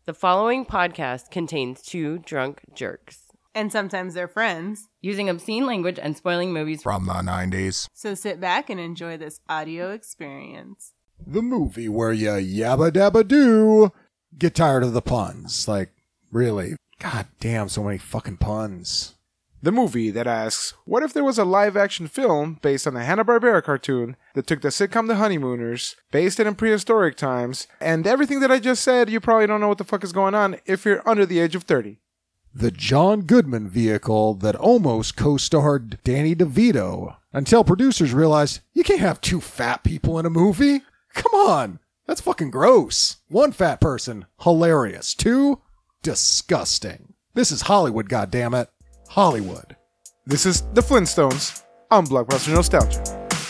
The following podcast contains two drunk jerks and sometimes their friends using obscene language and spoiling movies from the 90s. So sit back and enjoy this audio experience. The movie where you yabba dabba do get tired of the puns. Like, really. God damn, so many fucking puns. The movie that asks, what if there was a live-action film based on a Hanna-Barbera cartoon that took the sitcom The Honeymooners, based it in prehistoric times, and everything that I just said, you probably don't know what the fuck is going on if you're under the age of 30. The John Goodman vehicle that almost co-starred Danny DeVito until producers realized you can't have two fat people in a movie. Come on. That's fucking gross. One fat person, hilarious. Two, disgusting. This is Hollywood, goddammit. Hollywood. This is The Flintstones on Blockbuster Nostalgia.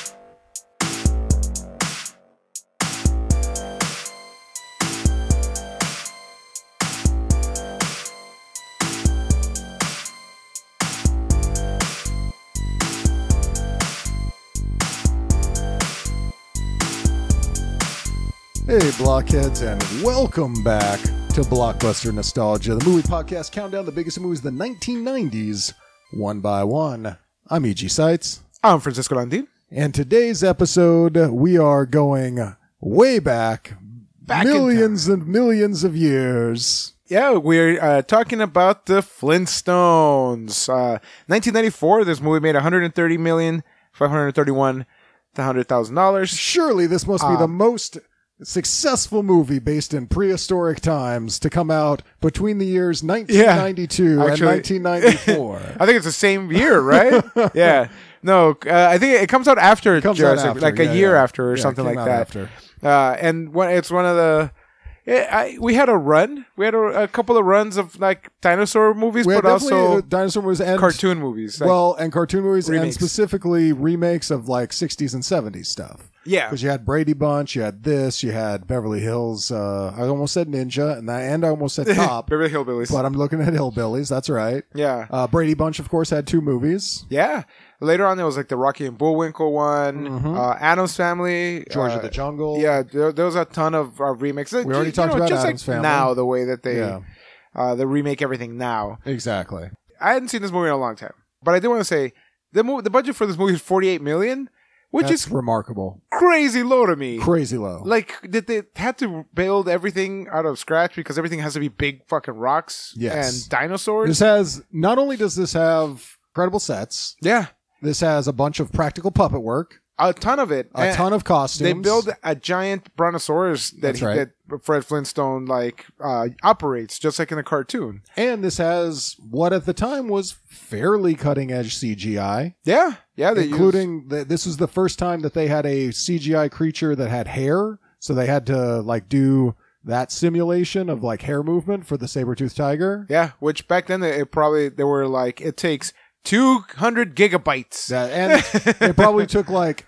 Hey, blockheads, and welcome back to Blockbuster Nostalgia, the movie podcast count down the biggest movies of the 1990s, one by one. I'm E.G. Seitz. I'm Francisco Landin. And today's episode, we are going way back millions and millions of years. Yeah, we're talking about The Flintstones. 1994, this movie made $130,531,000. Surely this must be the most successful movie based in prehistoric times to come out between the years 1992 and 1994. I think it's the same year, right? Yeah. No, I think it comes out after Jurassic, like a year after or something like that. And it's one of the... we had a run. We had a couple of runs of like dinosaur movies, but also dinosaur movies and cartoon movies. And cartoon movies remakes. And specifically remakes of like 60s and 70s stuff. Yeah. Because you had Brady Bunch, you had this, you had Beverly Hills. I almost said Ninja, and I almost said Cop. Beverly Hillbillies. But I'm looking at Hillbillies. That's right. Yeah. Brady Bunch, of course, had two movies. Yeah. Later on, there was like the Rocky and Bullwinkle one, Addams Family, George of the Jungle. Yeah, there was a ton of remakes. We already talked about just Addams like Family. Now, the way that they remake everything now. Exactly. I hadn't seen this movie in a long time, but I do want to say the budget for this movie is $48 million, which That's is remarkable. Crazy low to me. Crazy low. Like, did they had to build everything out of scratch because everything has to be big fucking rocks and dinosaurs? This has not only does this have incredible sets. Yeah. This has a bunch of practical puppet work. A ton of it. A ton of costumes. They build a giant brontosaurus that Fred Flintstone operates, just like in a cartoon. And this has what at the time was fairly cutting edge CGI. Yeah. Yeah. Including this was the first time that they had a CGI creature that had hair. So they had to do that simulation of hair movement for the saber-toothed tiger. Yeah. Which back then they were like, it takes 200 gigabytes. And it probably took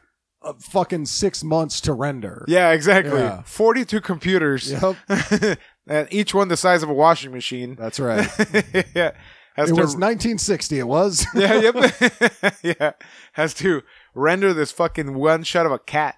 fucking 6 months to render. Yeah, exactly. Yeah. 42 computers. Yep. And each one the size of a washing machine. That's right. Yeah. It was 1960, it was. Yeah, yep. Yeah. Has to render this fucking one shot of a cat.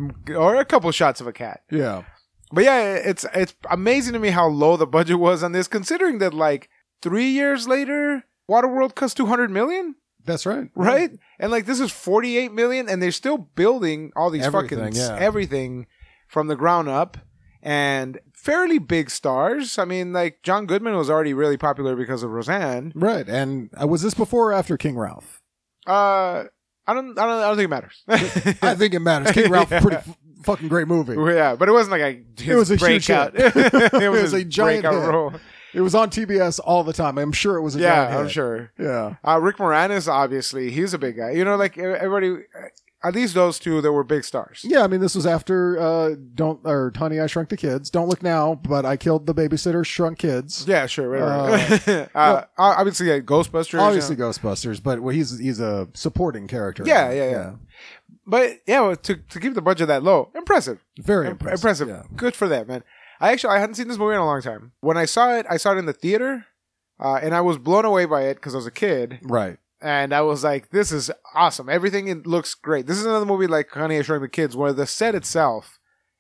Or a couple shots of a cat. Yeah. But yeah, it's amazing to me how low the budget was on this, considering that 3 years later, Waterworld cost $200 million? That's right. Right? And this is $48 million, and they're still building all these everything from the ground up, and fairly big stars. I mean, John Goodman was already really popular because of Roseanne. Right. And was this before or after King Ralph? I don't think it matters. I think it matters. King Ralph, pretty fucking great movie. Yeah, but it wasn't it was a breakout. It was a giant breakout role. It was on TBS all the time. I'm sure it was a giant hit. I'm sure. Yeah. Rick Moranis, obviously, he's a big guy. Everybody, at least those two, they were big stars. Yeah, I mean, this was after Honey, I Shrunk the Kids. Don't Look Now, but I Killed the Babysitter, Shrunk Kids. Yeah, sure. Right. Obviously, Ghostbusters. Obviously, Ghostbusters, but he's a supporting character. Yeah. But yeah, to keep the budget that low, impressive. Very impressive. Yeah. Good for them, man. I hadn't seen this movie in a long time. When I saw it in the theater, and I was blown away by it because I was a kid. Right. And I was like, this is awesome. Everything looks great. This is another movie like Honey, I Shrunk the Kids, where the set itself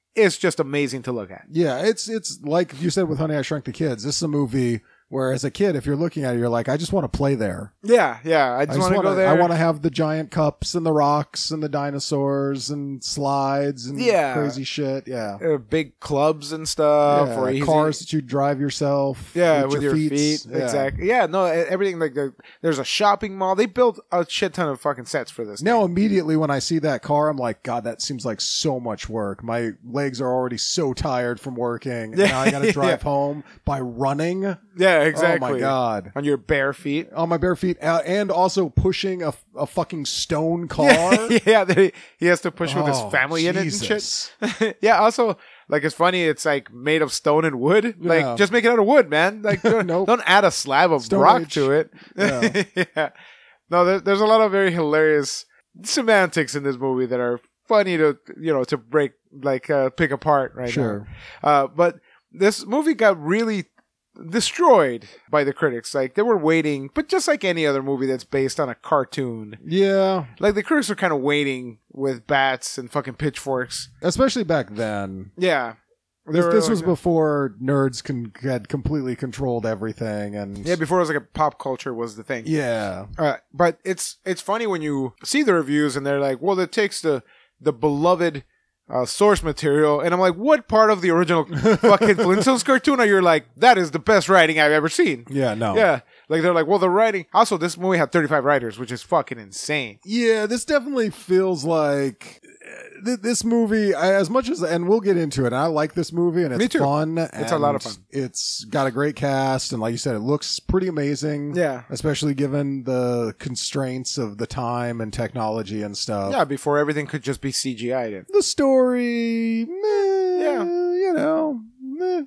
it's just amazing to look at. Yeah, it's like you said with Honey, I Shrunk the Kids. This is a movie where as a kid, if you're looking at it, you're like, I just want to play there. Yeah. I just want to go there. I want to have the giant cups and the rocks and the dinosaurs and slides and crazy shit. Yeah. Big clubs and stuff. Yeah, or cars that you drive yourself. Yeah, with your feet. Yeah. Exactly. Yeah, no, everything like there's a shopping mall. They built a shit ton of fucking sets for this. Now, immediately when I see that car, I'm like, God, that seems like so much work. My legs are already so tired from working. And now I got to drive home by running. Yeah, exactly. Oh my God. On your bare feet. On my bare feet. And also pushing a fucking stone car. Yeah, he has to push with his family Jesus. in it and shit. Yeah, also, like, it's funny, it's like made of stone and wood. Like, just make it out of wood, man. Like, don't add a slab of Stone rock Age. to it. Yeah. Yeah. No, there's a lot of very hilarious semantics in this movie that are funny to break, like, pick apart right now. But this movie got really destroyed by the critics. Like, they were waiting, but just like any other movie that's based on a cartoon. Yeah. Like, the critics were kind of waiting with bats and fucking pitchforks. Especially back then. Yeah. This was before nerds had completely controlled everything, and before it was like a pop culture was the thing. Yeah. But it's funny when you see the reviews and they're like, well, it takes the beloved source material, and I'm like, what part of the original fucking Flintstones cartoon are you like, that is the best writing I've ever seen? Yeah, no. Yeah. Like, they're like, well, the writing... Also, this movie had 35 writers, which is fucking insane. Yeah, this definitely feels like... This movie, as much as... And we'll get into it. I like this movie, and it's fun. It's a lot of fun. It's got a great cast, and like you said, it looks pretty amazing. Yeah. Especially given the constraints of the time and technology and stuff. Yeah, before everything could just be CGI'd in. The story... Meh, yeah. You know... Meh.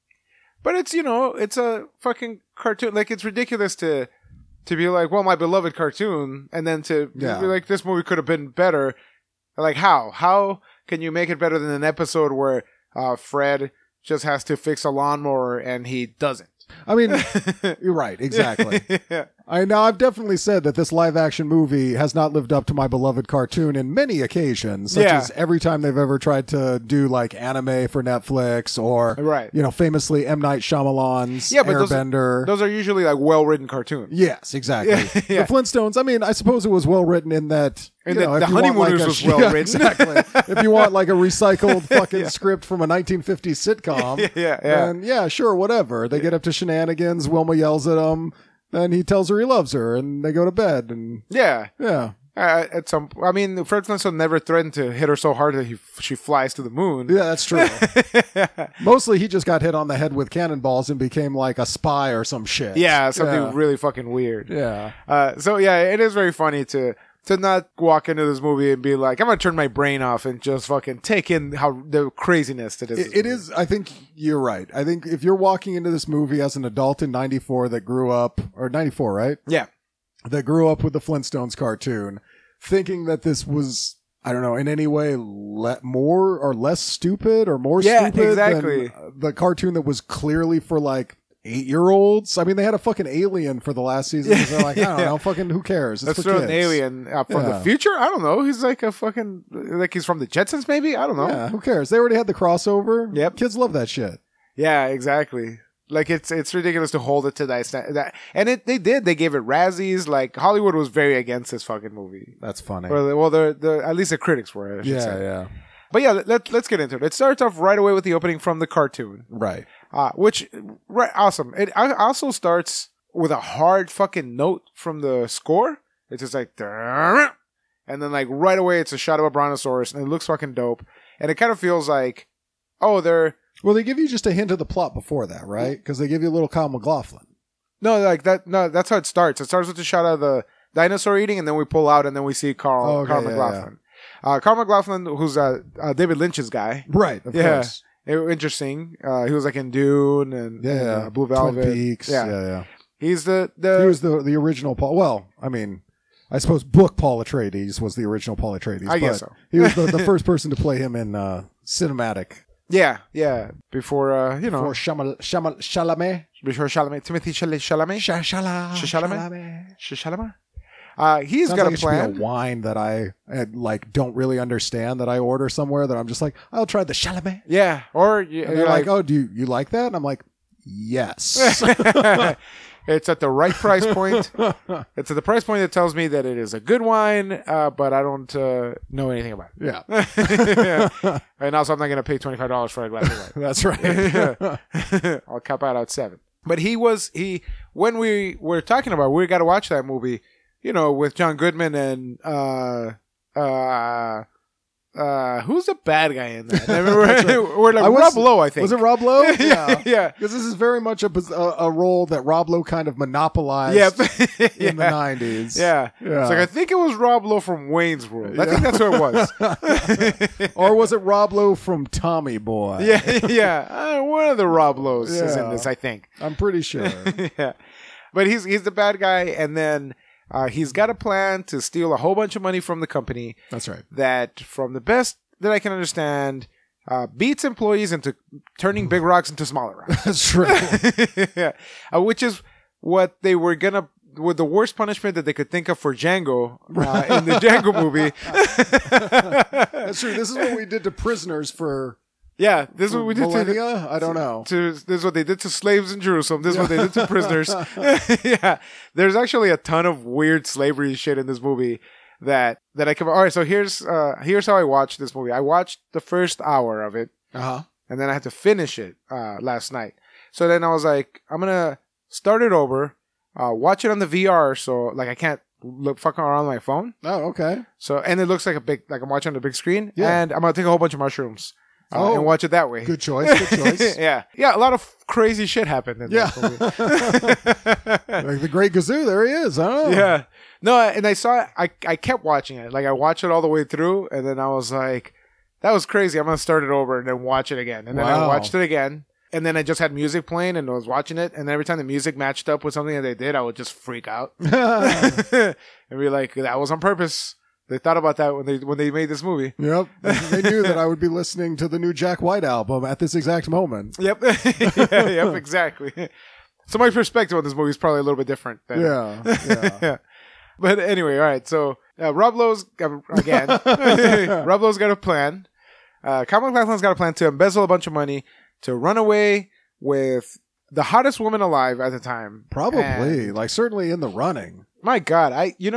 But it's, it's a fucking cartoon. Like, it's ridiculous to be like, well, my beloved cartoon, and then to be like, this movie could have been better. Like, how? How can you make it better than an episode where Fred just has to fix a lawnmower and he doesn't? I mean, you're right. Exactly. Yeah. I've definitely said that this live action movie has not lived up to my beloved cartoon in many occasions, such as every time they've ever tried to do like anime for Netflix or, famously M. Night Shyamalan's Airbender. Those are usually like well-written cartoons. Yes, exactly. Yeah. The Flintstones, I mean, I suppose it was well-written in that... the Honeymooners was well written. Exactly. If you want like a recycled fucking script from a 1950s sitcom, then sure, whatever. They get up to shenanigans. Wilma yells at him. Then he tells her he loves her, and they go to bed. And yeah. I mean, Fred Flintstone never threatened to hit her so hard that she flies to the moon. Yeah, that's true. Mostly, he just got hit on the head with cannonballs and became like a spy or some shit. Yeah, something really fucking weird. Yeah. So yeah, it is very funny to not walk into this movie and be like, I'm going to turn my brain off and just fucking take in how the craziness that is. It is. I think you're right. I think if you're walking into this movie as an adult in 94 that grew up, or 94, right? Yeah. That grew up with the Flintstones cartoon, thinking that this was, I don't know, in any way more or less stupid or more stupid exactly. than the cartoon that was clearly for like 8-year-olds. I mean, they had a fucking alien for the last season. They're like, I don't know, fucking who cares? It's Let's for throw kids. an alien from the future? I don't know. He's like a fucking, like he's from the Jetsons maybe? I don't know. Yeah, who cares? They already had the crossover. Yep. Kids love that shit. Yeah, exactly. Like it's ridiculous to hold it to that. And they did. They gave it Razzies. Like Hollywood was very against this fucking movie. That's funny. Well, at least the critics were, I should say. Yeah. But yeah, let's get into it. It starts off right away with the opening from the cartoon. Right. Awesome. It also starts with a hard fucking note from the score. It's just like, and then like right away it's a shot of a brontosaurus and it looks fucking dope. And it kind of feels like, well, they give you just a hint of the plot before that, right? Because they give you a little Kyle MacLachlan. No, like that. No, that's how it starts. It starts with the shot of the dinosaur eating, and then we pull out, and then we see Kyle MacLachlan. Yeah. Kyle MacLachlan, who's David Lynch's guy, right? Of course. Interesting. He was like in Dune and Blue Velvet. Twin Peaks. Yeah. He's he was the original Paul. Well, I mean, I suppose book Paul Atreides was the original Paul Atreides. I guess so. He was the first person to play him in cinematic. Yeah. Before before Chalamet. Before Chalamet, Timothy Chalamet. Chalamet. He's got a It plan. should be a wine that I don't really understand that I order somewhere that I'm just like, I'll try the Chalamet. Yeah. Or And they're like, oh, do you like that? And I'm like, yes. It's at the right price point. It's at the price point that tells me that it is a good wine, but I don't know anything about it. Yeah. And also, I'm not going to pay $25 for a glass of wine. That's right. I'll cap out at $7. But when we were talking about, we got to watch that movie, with John Goodman and who's the bad guy in that? We're like Rob Lowe, I think. Was it Rob Lowe? Yeah. Because this is very much a role that Rob Lowe kind of monopolized in the 90s. Yeah. It's like, I think it was Rob Lowe from Wayne's World. I think that's what it was. Or was it Rob Lowe from Tommy Boy? Yeah. One of the Rob Lowe's is in this, I think. I'm pretty sure. Yeah. But he's the bad guy, and then he's got a plan to steal a whole bunch of money from the company. That's right. That, from the best that I can understand, beats employees into turning big rocks into smaller rocks. That's true. Yeah. Which is what they were with the worst punishment that they could think of for Django in the Django movie. That's true. This is what we did to prisoners for... Yeah, this is what we did millennia? I don't know. This is what they did to slaves in Jerusalem. This is what they did to prisoners. Yeah, there's actually a ton of weird slavery shit in this movie that I can. All right, so here's how I watched this movie. I watched the first hour of it, and then I had to finish it last night. So then I was like, I'm gonna start it over, watch it on the VR, so I can't look fucking around on my phone. Oh, okay. So and it looks like I'm watching on a big screen, yeah. And I'm gonna take a whole bunch of mushrooms. And watch it that way. Good choice. Good choice. Yeah. A lot of crazy shit happened in this movie. Like the Great Gazoo, there he is. Huh? Yeah. No, and I saw it. I kept watching it. I watched it all the way through, and then I was like, "That was crazy." I'm gonna start it over and then watch it again. And then I watched it again, and then I just had music playing, and I was watching it. And every time the music matched up with something that they did, I would just freak out and be like, "That was on purpose." They thought about that when they made this movie. Yep. They knew that I would be listening to the new Jack White album at this exact moment. Yep. Yep, exactly. So my perspective on this movie is probably a little bit different. Yeah. But anyway, all right. So Rob Lowe's, again, Rob Lowe's got a plan. Kyle MacLachlan's got a plan to embezzle a bunch of money, to run away with the hottest woman alive at the time. Probably. Certainly in the running. My God.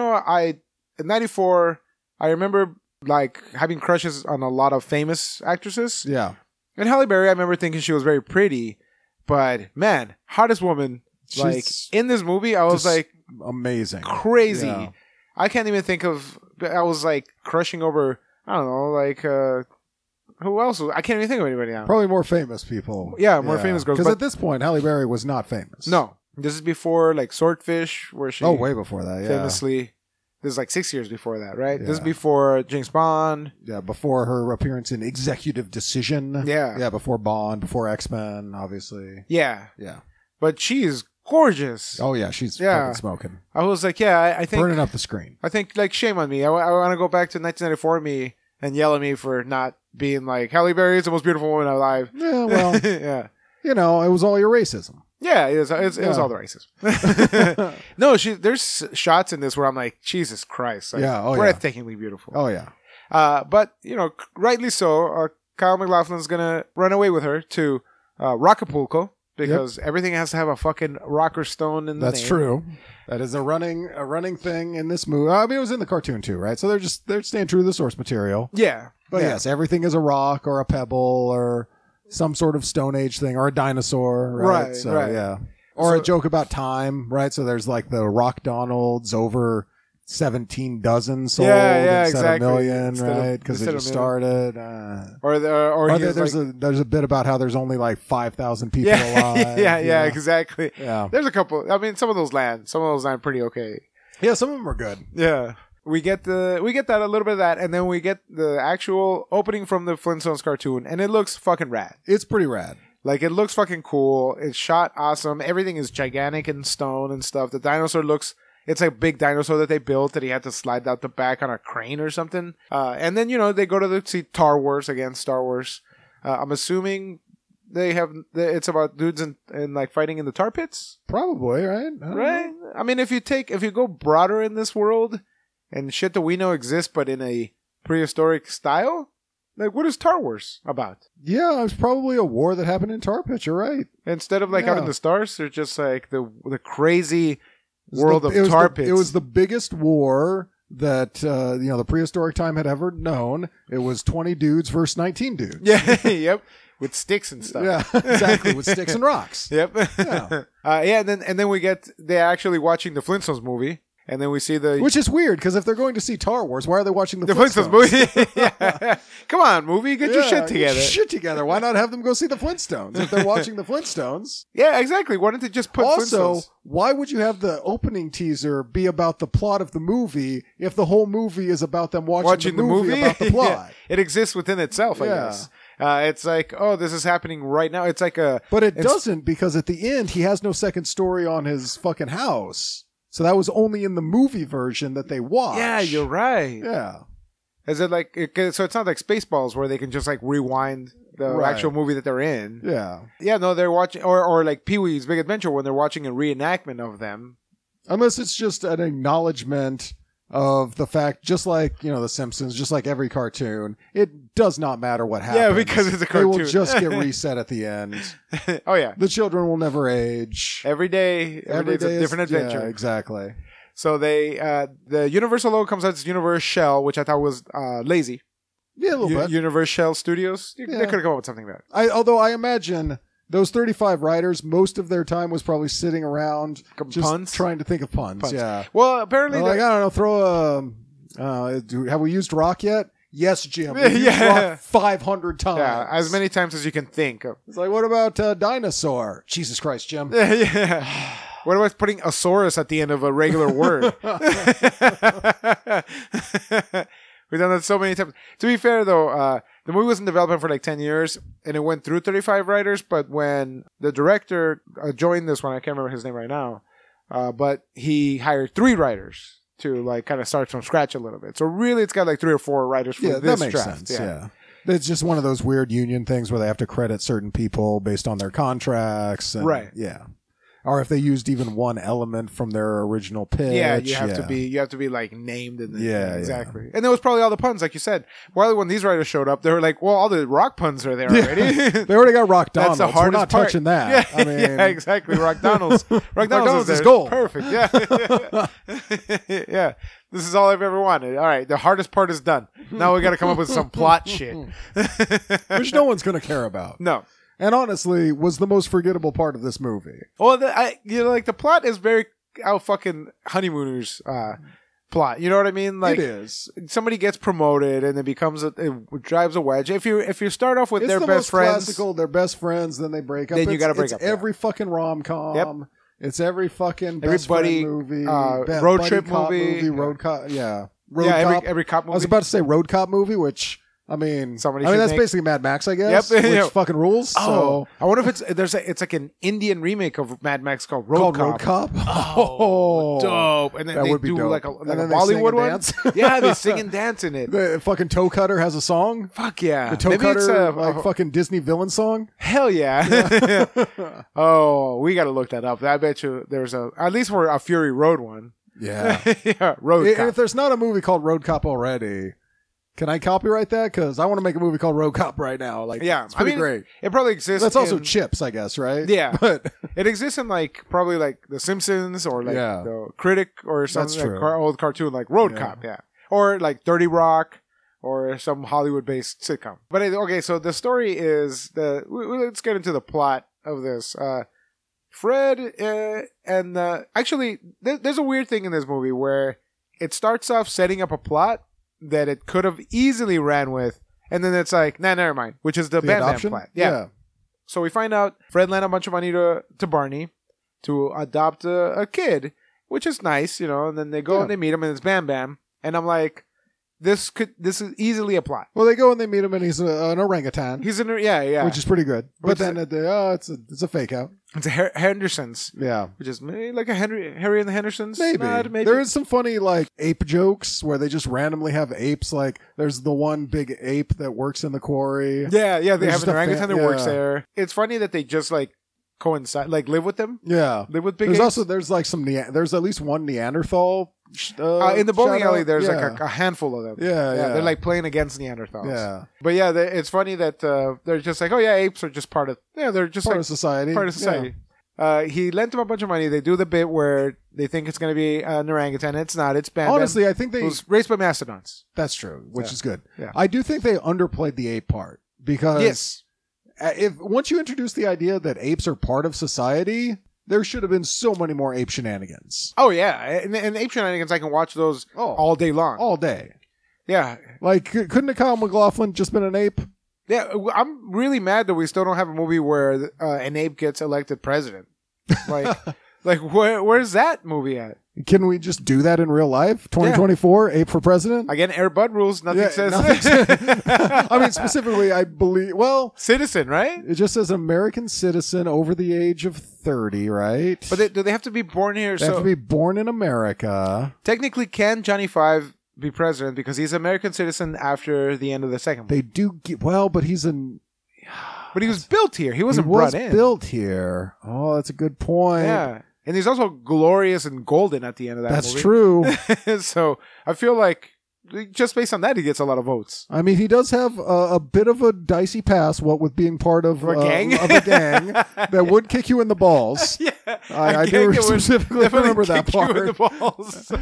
In 94, I remember having crushes on a lot of famous actresses. Yeah. And Halle Berry, I remember thinking she was very pretty, but man, hottest woman. In this movie, I was amazing. Crazy. Yeah. I can't even think of, I was crushing over, I don't know, who else? I can't even think of anybody now. Probably more famous people. Yeah, more famous girls. Because at this point, Halle Berry was not famous. No. This is before Swordfish, where she... Oh, way before that, yeah. Famously... This is 6 years before that, right? Yeah. This is before James Bond. Yeah, before her appearance in Executive Decision. Yeah. Yeah, before Bond, before X-Men, obviously. Yeah. Yeah. But she is gorgeous. Oh, yeah, she's fucking smoking. I was like, yeah, I think... Burning up the screen. I think, shame on me. I want to go back to 1994 me and yell at me for not being Halle Berry is the most beautiful woman alive. Yeah, well... Yeah. It was all your racism. Yeah, it was all the racism. No, there's shots in this where I'm like, Jesus Christ. Breathtakingly beautiful. Oh, yeah. But, rightly so, Kyle MacLachlan's going to run away with her to Rockapulco because everything has to have a fucking rock or stone in the name. That's true. That is a running thing in this movie. I mean, it was in the cartoon too, right? So they're staying true to the source material. Yeah. But yes, everything is a rock or a pebble or some sort of Stone Age thing or a dinosaur, right? So, yeah. Or a joke about time, right? So there's the Rock Donalds over 17 dozen sold instead of a million, right? Because they just started. There's a bit about how there's only 5,000 people alive. Yeah, exactly. Yeah. There's a couple. I mean, some of those land pretty okay. Yeah, some of them are good. Yeah. We get that, a little bit of that, and then we get the actual opening from the Flintstones cartoon, and it looks fucking rad. It's pretty rad. It looks fucking cool. It's shot awesome. Everything is gigantic in stone and stuff. The dinosaur it's a big dinosaur that they built that he had to slide out the back on a crane or something. And then, they go to see Star Wars again, Star Wars. I'm assuming it's about dudes and fighting in the tar pits? Probably, right? Right? I mean, if you go broader in this world and shit that we know exists, but in a prehistoric style, like what is Star Wars about? Yeah, it's probably a war that happened in Tar Pit. You're right. Instead of like out in the stars, they're just like the crazy world of Tar Pits. It was the biggest war that the prehistoric time had ever known. It was 20 dudes versus 19 dudes. Yeah, yep, with sticks and stuff. Yeah, exactly, with sticks and rocks. Yep. Yeah. And then they're actually watching the Flintstones movie. And then we see which is weird, because if they're going to see Star Wars, why are they watching the Flintstones movie? Yeah. Come on, movie, get your shit together. Get your shit together. Why not have them go see the Flintstones if they're watching the Flintstones? Yeah, exactly. Why don't they just put Flintstones? Why would you have the opening teaser be about the plot of the movie if the whole movie is about them watching the movie about the plot? Yeah. It exists within itself, I guess. It's like, oh, this is happening right now. It's like But it doesn't, because at the end, he has no second story on his fucking house. So that was only in the movie version that they watched. Yeah, you're right. Yeah. Is it like, so it's not like Spaceballs where they can just like rewind the actual movie that they're in. Yeah. Yeah, no, they're watching, or like Pee-wee's Big Adventure when they're watching a reenactment of them. Unless it's just an acknowledgement of the fact, just like, The Simpsons, just like every cartoon, it does not matter what happens. Yeah, because it's a cartoon. They will just get reset at the end. Oh, yeah. The children will never age. Every day is a different adventure. Yeah, exactly. So the Universal logo comes out as Universe Shell, which I thought was lazy. Yeah, a little bit. Universe Shell Studios. They could have come up with something better. Although I imagine those 35 writers, most of their time was probably sitting around just trying to think of puns. Yeah. Well, apparently, I don't know. Throw have we used rock yet? Yes, Jim. We've used rock 500 times. Yeah, as many times as you can think of. It's like, what about dinosaur? Jesus Christ, Jim. Yeah. What about putting a saurus at the end of a regular word? We've done that so many times. To be fair, though, the movie was in development for like 10 years, and it went through 35 writers, but when the director joined this one, I can't remember his name right now, but he hired 3 writers to like kind of start from scratch a little bit. So really, it's got like 3 or 4 writers for this that makes draft. Sense, yeah. It's just one of those weird union things where they have to credit certain people based on their contracts. And, right. Yeah. Or if they used even one element from their original pitch. Yeah, you have to be like named in the exactly. Yeah. And there was probably all the puns, like you said. Well, when these writers showed up, they were like, well, all the rock puns are there already. They already got Rock Donald's. That's the hardest We're not part. touching that. Yeah, yeah, exactly. Rock Donald's. Rock Donald's is gold. Perfect. Yeah. Yeah. This is all I've ever wanted. All right, the hardest part is done. Now we got to come up with some plot shit. Which no one's going to care about. No. And honestly, was the most forgettable part of this movie. Well, the plot is very fucking honeymooners plot. You know what I mean? Like, it is. Somebody gets promoted and it drives a wedge. If you start off with their best friends, classical, they're best friends, then they break up. Then you got to break up. Every fucking rom-com. Yep. It's every fucking best friend movie, road trip movie, road cop. Yeah, every cop movie. I was about to say road cop movie, which. I mean, that's basically Mad Max, I guess. Yep. Which fucking rules. Oh, so. I wonder if it's like an Indian remake of Mad Max called Road Cop. Oh, dope! And then that they would be do dope. like a and Bollywood one. Yeah, they sing and dance in it. The fucking Toe Cutter has a song. Fuck yeah! The Toe Cutter, like fucking Disney villain song. Hell yeah! Oh, we got to look that up. I bet you there's at least for a Fury Road one. Yeah, yeah, Road Cop. And if there's not a movie called Road Cop already. Can I copyright that? Because I want to make a movie called Road Cop right now. Like, yeah, it's pretty great. It probably exists. That's also Chips, I guess, right? Yeah, but it exists in probably The Simpsons or The Critic or something old cartoon like Road Cop, or like 30 Rock or some Hollywood-based sitcom. But okay, so the story is let's get into the plot of this. Fred and actually, there's a weird thing in this movie where it starts off setting up a plot that it could have easily ran with, and then it's like, nah, never mind, which is the Bam Bam plot. Yeah. So we find out Fred lent a bunch of money to Barney to adopt a kid, which is nice, and then they go and they meet him, and it's Bam Bam, and I'm like, this is easily a plot. Well, they go and they meet him, and he's an orangutan. He's which is pretty good. But then it's a fake out. It's a Hendersons. Yeah. Which is maybe like a Harry and the Hendersons. Maybe. There is some funny ape jokes where they just randomly have apes. Like there's the one big ape that works in the quarry. Yeah. They have an orangutan that works there. It's funny that they just coincide, like live with them. Yeah, live with big There's apes. also there's like there's at least one Neanderthal. In the bowling alley, there's yeah. like a handful of them. Yeah. They're like playing against Neanderthals. Yeah, but yeah, it's funny that they're just like, oh yeah, apes are just part of. Yeah, they're just part like of society. Part of society. He lent them a bunch of money. They do the bit where they think it's going to be an orangutan. It's not. It's Bam Bam. Honestly, I think It was raised by mastodons. that's true, which is good. Yeah. I do think they underplayed the ape part because Yes. if once you introduce the idea that apes are part of society, there should have been so many more ape shenanigans Oh yeah, and ape shenanigans. I can watch those all day long. all day. Yeah, Like, couldn't a Kyle MacLachlan just been an ape? yeah. I'm really mad that we still don't have a movie where an ape gets elected president. Like, where's that movie at? Can we just do that in real life? 2024, ape for president? Again, Air Bud rules. Nothing Yeah, says. I mean, specifically, I believe. Well, Citizen, right? it just says American citizen over the age of 30, right? But do they have to be born here? They have to be born in America. Technically, can Johnny Five be president because he's an American citizen after the end of the second one? They do get, well, but he's an. But he was built here. He wasn't he was brought in. built here. Oh, that's a good point. Yeah. And he's also glorious and golden at the end of that That's movie. true. So I feel like just based on that, he gets a lot of votes. I mean, he does have a bit of a dicey past, what with being part of A gang? of a gang that would kick you in the balls. Yeah. I do specifically remember that part. You in the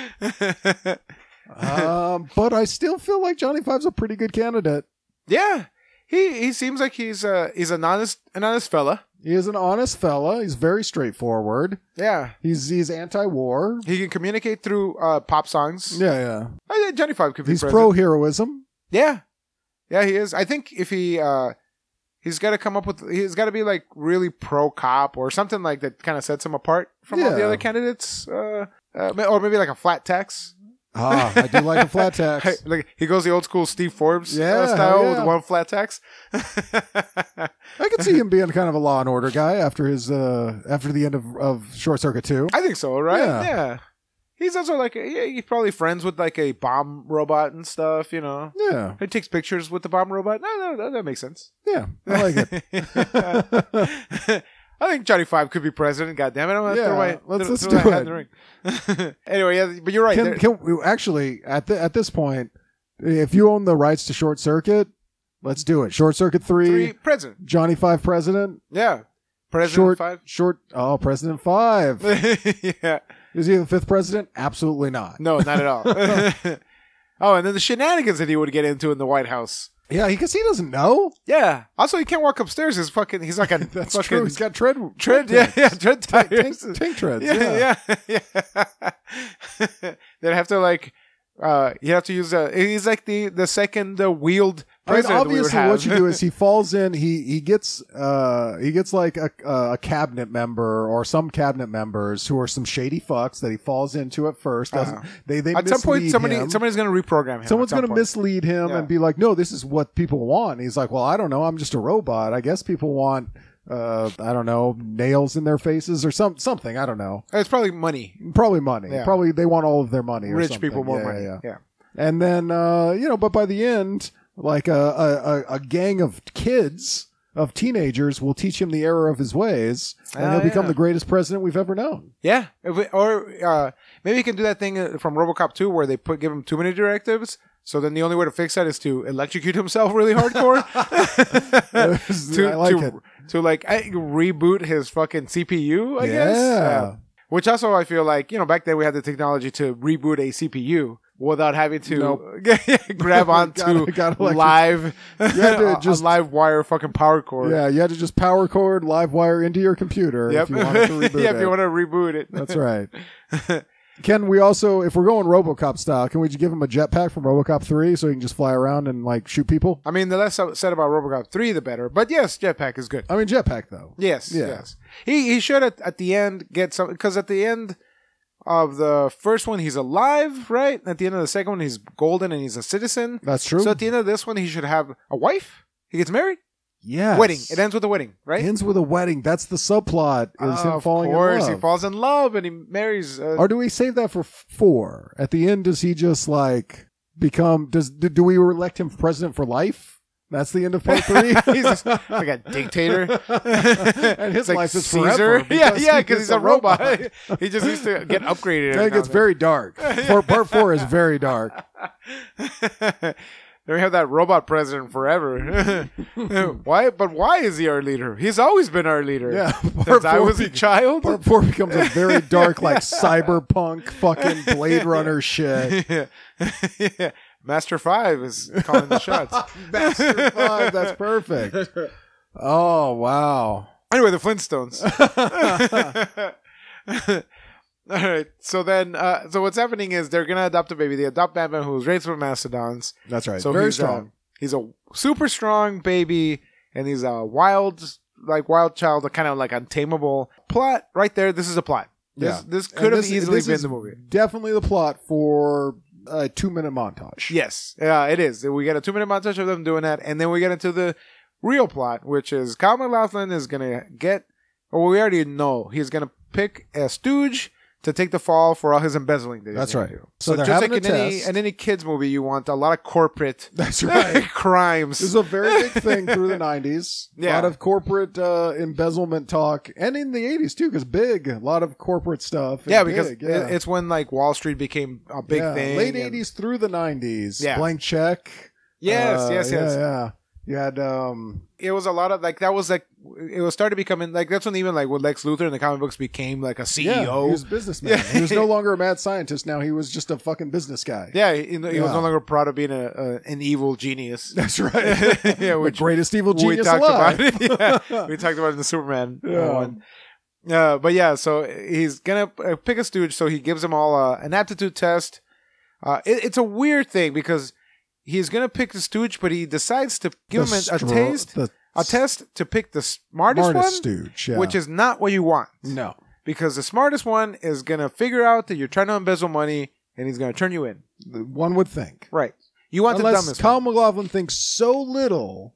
balls. But I still feel like Johnny Five's a pretty good candidate. Yeah. He seems like he's an honest fella. He is an honest fella. He's very straightforward. Yeah. He's anti-war. He can communicate through pop songs. Yeah. I think Johnny Five could be He's president. pro-heroism. Yeah. Yeah, he is. I think if he's got to come up with, he's got to be like really pro-cop or something like that kind of sets him apart from all the Yeah. other candidates. Or maybe like a flat tax. I do like a flat tax. Like he goes the old school Steve Forbes Yeah, style yeah. with one flat tax. I could see him being kind of a Law and Order guy after the end of Short Circuit 2. I think so, right? Yeah. Yeah. He's also like he's probably friends with like a bomb robot and stuff, you know. Yeah. He takes pictures with the bomb robot. No, that makes sense. Yeah. I like it. I think Johnny Five could be president. God damn it! I'm gonna Yeah, let's throw my do hat it. in the ring. Anyway, yeah, but you're right. Can we actually at this point, if you own the rights to Short Circuit, let's do it. Short Circuit 3, president. Johnny Five president. Yeah, President President 5. Yeah. Is he the 5th president? Absolutely not. No, not at all. Oh, and then the shenanigans that he would get into in the White House. Yeah, because he doesn't know. Yeah. Also, he can't walk upstairs. He's like a That's fucking true. He's got tread. Yeah, tread tires. Tank treads. Yeah. They'd have to like, you have to use he's like the second wheeled president. Obviously, what you do is he falls in. He gets like a cabinet member or some cabinet members who are some shady fucks that he falls into at first. They at some point mislead him. somebody's going to reprogram him. Someone's going to mislead him Yeah. and be like, "No, this is what people want." And he's like, "Well, I don't know. I'm just a robot. I guess people want." I don't know, nails in their faces or something. I don't know. It's probably money. Probably money. Yeah. Probably they want all of their money. Or Rich something. people more Yeah, money. yeah. Yeah. And then but by the end, like a gang of kids, of teenagers, will teach him the error of his ways, and he'll become the greatest president we've ever known. Yeah. Or maybe he can do that thing from RoboCop 2 where they give him too many directives. So then the only way to fix that is to electrocute himself really hardcore. I like it. To like reboot his fucking CPU, I guess. Yeah. Which also I feel like, back then we had the technology to reboot a CPU without having to grab onto gotta live to a live wire fucking power cord. Yeah, you had to just power cord live wire into your computer if you wanted to reboot if you want to reboot it. That's right. Can we also, if we're going RoboCop style, can we just give him a jetpack from RoboCop 3 so he can just fly around and like shoot people? I mean, the less said about RoboCop 3, the better. But yes, jetpack is good. I mean, jetpack though. Yes, Yeah. yes. He should at the end get some, because at the end of the first one he's alive, right? At the end of the second one he's golden and he's a citizen. That's true. So at the end of this one he should have a wife. He gets married. Yes. Wedding. It ends with a wedding, right? Ends with a wedding. That's the subplot. Is him falling in love. Of course, he falls in love and he marries. Or do we save that for 4? At the end, does he just like become? Do we elect him president for life? That's the end of part 3. He's just like a dictator. And his life is Caesar. forever. Because he's a robot. He just needs to get upgraded. It gets very dark. Part 4 is very dark. Then we have that robot president forever. Why? But why is he our leader? He's always been our leader. Yeah. Since I was a child. Part 4 becomes a very dark, like cyberpunk fucking Blade Runner shit. Yeah. Master 5 is calling the shots. Master 5, that's perfect. Oh, wow. Anyway, the Flintstones. All right. So then, so what's happening is they're gonna adopt a baby. They adopt Batman, who was raised with mastodons. That's right. So very strong. He's a super strong baby, and he's a wild child, kind of like untamable. Plot right there. This is a plot. This could have easily been the movie. Definitely the plot for a 2-minute montage. Yes, it is. We get a 2-minute montage of them doing that, and then we get into the real plot, which is Kyle MacLachlan is gonna get, or we already know he's gonna pick a stooge to take the fall for all his embezzling that he's That's gonna right. do. So they're just having like a test. in any kids movie, you want a lot of corporate That's right. crimes. This is a very big thing through the 90s. Yeah. A lot of corporate embezzlement talk. And in the 80s, too, because a lot of corporate stuff. Yeah, because it's when like Wall Street became a big thing. Late 80s through the 90s. Yeah. Blank Check. Yes. Yeah. You had... it was a lot of like, that was like, it was started becoming like, that's when even like with Lex Luthor in the comic books became like a CEO. Yeah, he was a businessman. Yeah. He was no longer a mad scientist. Now he was just a fucking business guy. Yeah, he was no longer proud of being an evil genius. That's right. Yeah, the greatest evil genius we talked alive. about it. Yeah, we talked about it in the Superman one. Yeah. But yeah, so he's gonna pick a stooge. So he gives them all an aptitude test. It's a weird thing because he's gonna pick the stooge, but he decides to give him a test to pick the smartest one, stooge, yeah. which is not what you want. No. Because the smartest one is going to figure out that you're trying to embezzle money, and he's going to turn you in. One would think. Right. You want Unless the dumbest Kyle one. MacLachlan thinks so little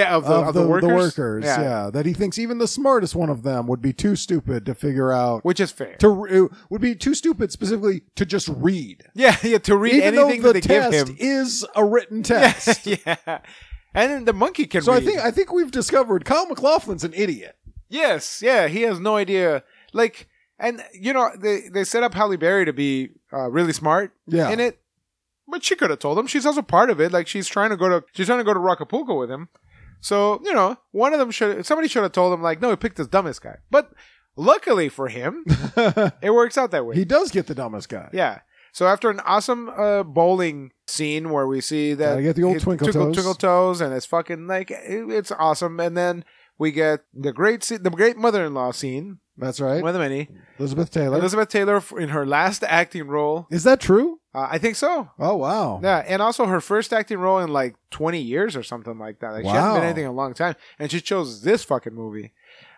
of the workers. Yeah. That he thinks even the smartest one of them would be too stupid to figure out. Which is fair. Would be too stupid specifically to just read. Yeah, to read even anything though that the they give test him. is a written test. Yeah. And then the monkey can So read. I think we've discovered Kyle MacLachlan's an idiot. Yes, yeah, he has no idea. Like, and you know, they set up Halle Berry to be really smart in it, but she could have told him. She's also part of it. Like, she's trying to go to Acapulco with him. So you know, one of them somebody should have told him like, no, he picked this dumbest guy. But luckily for him, it works out that way. He does get the dumbest guy. Yeah. So after an awesome bowling scene where we see that gotta get the old twinkle toes, and it's fucking like it's awesome, and then we get the great mother-in-law scene. That's right. One of the many. Elizabeth Taylor in her last acting role. Is that true? I think so. Oh wow. Yeah, and also her first acting role in like 20 years or something like that. Like she hasn't been anything in a long time, and she chose this fucking movie.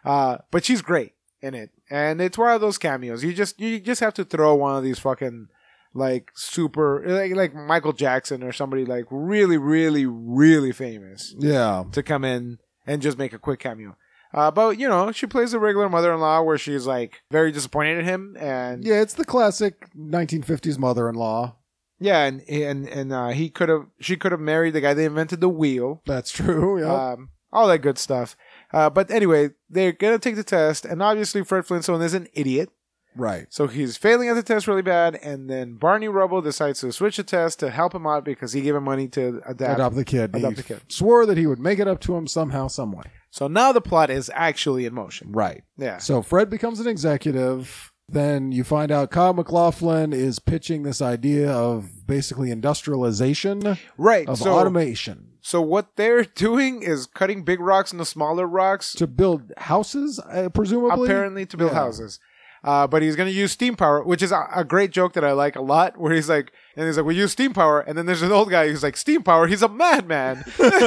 But she's great in it, and it's one of those cameos. You just have to throw one of these fucking like super like Michael Jackson or somebody like really, really, really famous. Yeah. To come in and just make a quick cameo. But you know, she plays the regular mother-in-law where she's like very disappointed in him, and yeah, it's the classic 1950s mother-in-law. Yeah, and she could have married the guy that invented the wheel. That's true. Yeah. All that good stuff. But anyway, they're gonna take the test, and obviously Fred Flintstone is an idiot. Right. So he's failing at the test really bad, and then Barney Rubble decides to switch the test to help him out because he gave him money to adopt the kid. He swore that he would make it up to him somehow, some way. So now the plot is actually in motion. Right. Yeah. So Fred becomes an executive. Then you find out Kyle MacLachlan is pitching this idea of basically industrialization. Right. Of automation. So what they're doing is cutting big rocks into smaller rocks. To build houses, presumably? Apparently to build houses. But he's going to use steam power, which is a great joke that I like a lot, where he's like, we use steam power. And then there's an old guy who's like, steam power? He's a madman.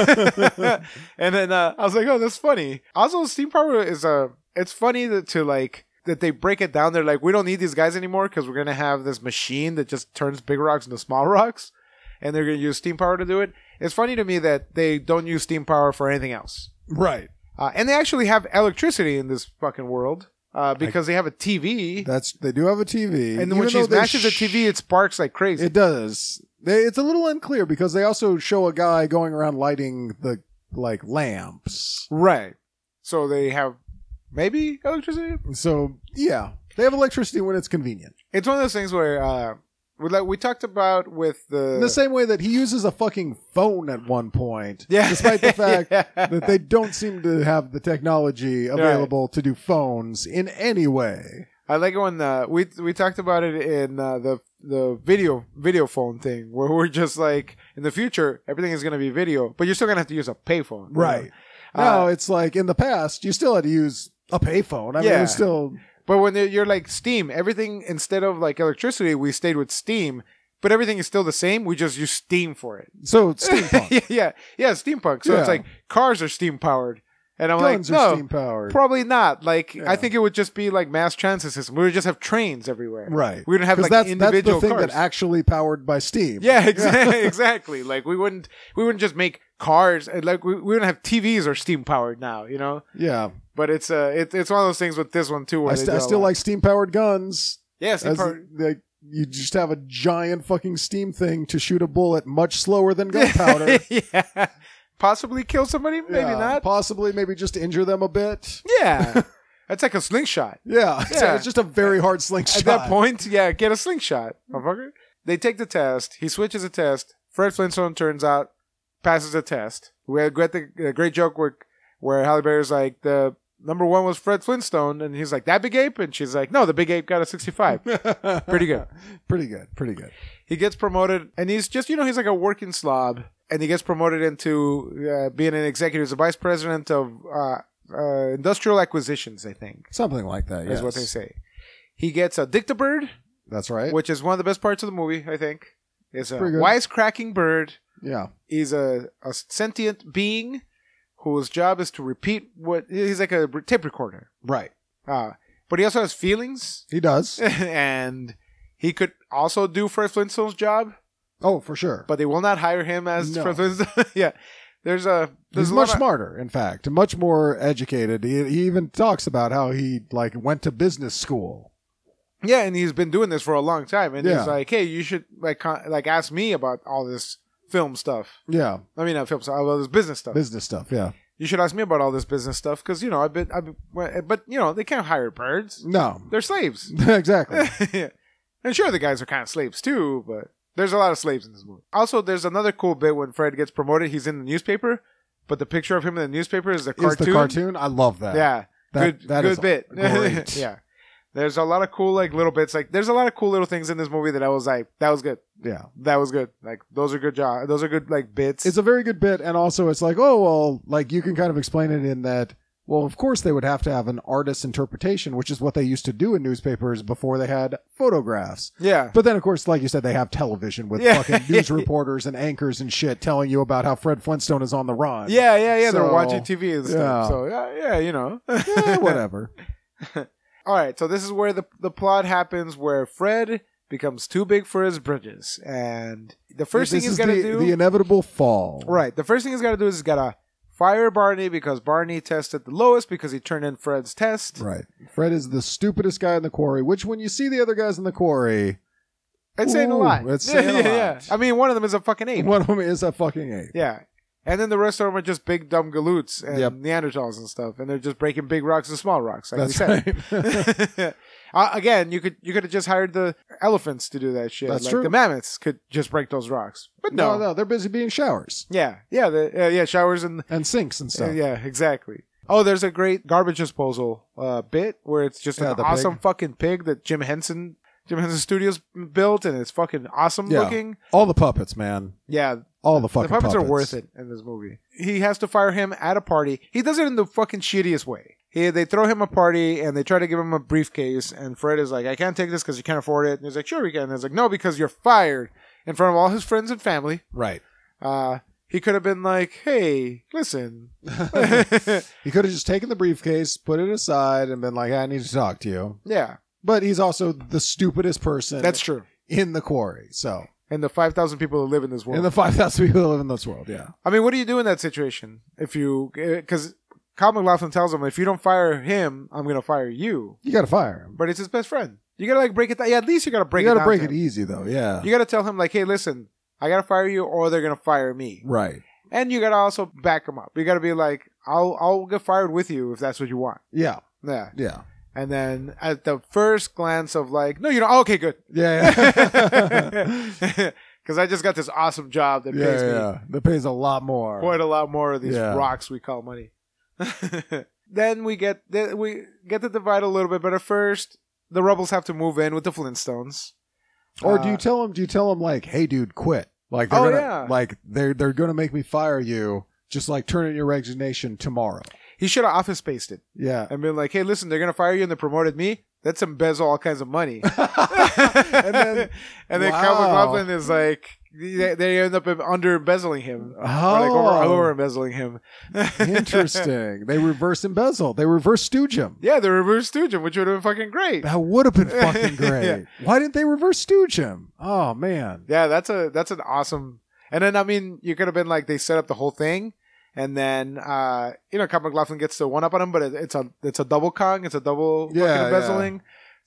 And then I was like, oh, that's funny. Also, steam power is it's funny that they break it down. They're like, we don't need these guys anymore because we're going to have this machine that just turns big rocks into small rocks. And they're going to use steam power to do it. It's funny to me that they don't use steam power for anything else. Right. And they actually have electricity in this fucking world. Because they have a TV. They do have a TV. And when she smashes the TV, it sparks like crazy. It does. It's a little unclear because they also show a guy going around lighting the like lamps. Right. So they have maybe electricity? So, yeah. They have electricity when it's convenient. It's one of those things where we talked about with In the same way that he uses a fucking phone at one point. Yeah. Despite the fact that they don't seem to have the technology available to do phones in any way. I like it when we talked about it in the video phone thing, where we're just like, in the future, everything is going to be video, but you're still going to have to use a payphone. Right. No, it's like in the past, you still had to use a payphone. I mean, it's still... But when you're like steam, everything, instead of like electricity, we stayed with steam, but everything is still the same. We just use steam for it. So it's steampunk. yeah, steampunk. So it's like cars are steam powered. And I'm Guns like, are no, steam powered. probably not. Like, I think it would just be like mass transit system. We would just have trains everywhere. Right. We wouldn't have like that's individual the thing cars. that actually powered by steam. Yeah, exactly. Like we wouldn't just make cars. Like we wouldn't have TVs or steam powered now. You know. Yeah. But it's one of those things with this one too. Where I still like steam powered guns. Yeah, steam powered. Like, you just have a giant fucking steam thing to shoot a bullet much slower than gunpowder. Yeah. Possibly kill somebody, maybe not. Possibly, maybe just injure them a bit. Yeah. That's like a slingshot. Yeah. It's just a very hard slingshot. At that point, get a slingshot, motherfucker. They take the test. He switches a test. Fred Flintstone turns out, passes the test. We had a great joke where Halle Berry's like, the number one was Fred Flintstone, and he's like, that big ape? And she's like, no, the big ape got a 65. Pretty good. Pretty good. He gets promoted, and he's just, he's like a working slob. And he gets promoted into being an executive. He's a vice president of industrial acquisitions, I think. Something like that, yes. Is what they say. He gets a dictabird. That's right. Which is one of the best parts of the movie, I think. It's a wisecracking bird. Yeah. He's a sentient being whose job is to repeat he's like a tape recorder. Right. But he also has feelings. He does. And he could also do Fred Flintstone's job. Oh, for sure. But they will not hire him as Fred Flintstone. Yeah. He's much smarter, in fact, much more educated. He even talks about how he went to business school. Yeah, and he's been doing this for a long time. And he's like, hey, you should ask me about all this film stuff. Yeah. I mean, not film stuff, all this business stuff. Business stuff, yeah. You should ask me about all this business stuff because, but they can't hire birds. No. They're slaves. Exactly. Yeah. And sure, the guys are kind of slaves too, but there's a lot of slaves in this movie. Also, there's another cool bit when Fred gets promoted. He's in the newspaper, but the picture of him in the newspaper is the cartoon. Is the cartoon? I love that. Yeah. Good bit. Great. Yeah. There's a lot of cool little bits. There's a lot of cool little things in this movie that I was like, that was good. Yeah. That was good. Those are good jobs. Those are good bits. It's a very good bit, and also it's like, oh well, you can kind of explain it in that. Well, of course they would have to have an artist's interpretation, which is what they used to do in newspapers before they had photographs. Yeah. But then, of course, like you said, they have television with fucking news reporters and anchors and shit telling you about how Fred Flintstone is on the run. Yeah. So, they're watching TV and stuff. So, yeah, whatever. All right, so this is where the plot happens, where Fred becomes too big for his britches. And the first thing he's got to do... the inevitable fall. Right. The first thing he's got to do is he's got to fire Barney because Barney tested the lowest because he turned in Fred's test. Right. Fred is the stupidest guy in the quarry, which when you see the other guys in the quarry... It's saying a lot. It's saying a lot. Yeah. I mean, one of them is a fucking ape. One of them is a fucking ape. Yeah. And then the rest of them are just big, dumb galoots and Neanderthals and stuff. And they're just breaking big rocks and small rocks, like That's we said. right. Again, you could have just hired the elephants to do that shit. That's true. The mammoths could just break those rocks. But no. They're busy being showers. Yeah. Showers and sinks and stuff. yeah, exactly. Oh, there's a great garbage disposal bit where it's just an awesome fucking pig that Jim Henson Studios built, and it's fucking awesome looking. All the puppets, man. Yeah. All the fucking puppets are worth it in this movie. He has to fire him at a party. He does it in the fucking shittiest way. They throw him a party, and they try to give him a briefcase, and Fred is like, I can't take this because you can't afford it. And he's like, sure we can. And he's like, no, because you're fired in front of all his friends and family. Right. He could have been like, hey, listen. He could have just taken the briefcase, put it aside, and been like, I need to talk to you. Yeah. But he's also the stupidest person. That's true. In the quarry, so. And the 5,000 people who live in this world. And the 5,000 people who live in this world, yeah. I mean, what do you do in that situation? Because Kyle MacLachlan tells him, if you don't fire him, I'm going to fire you. You got to fire him. But it's his best friend. You got to break it down. Yeah, at least you got to break it down. You got to break it easy, though, yeah. You got to tell him, hey, listen, I got to fire you or they're going to fire me. Right. And you gotta also back them up. You gotta be like, I'll get fired with you if that's what you want. Yeah. Yeah. Yeah. And then at the first glance of like, no, you don't. Oh, okay, good. Yeah. Because I just got this awesome job that pays me that pays a lot more. quite a lot more of these rocks we call money. Then we get to divide a little bit, but at first the rebels have to move in with the Flintstones. Or do you tell them like, hey, dude, quit? Like, they're gonna make me fire you. Just like turn in your resignation tomorrow. He should have office spaced it. Yeah. And been like, hey, listen, they're going to fire you and they promoted me. Let's embezzle all kinds of money. and then Calvin Coughlin is like, they end up under embezzling him. Over embezzling him. Interesting. They reverse embezzle. They reverse stooge him. Yeah, they reverse stooge him, which would have been fucking great. That would have been fucking great. Yeah. Why didn't they reverse stooge him? Oh, man. Yeah, that's an awesome... And then, I mean, you could have been like, they set up the whole thing. And then, Calvin McLaughlin gets to one-up on him, but it's a double Kong. It's a double fucking embezzling. Yeah.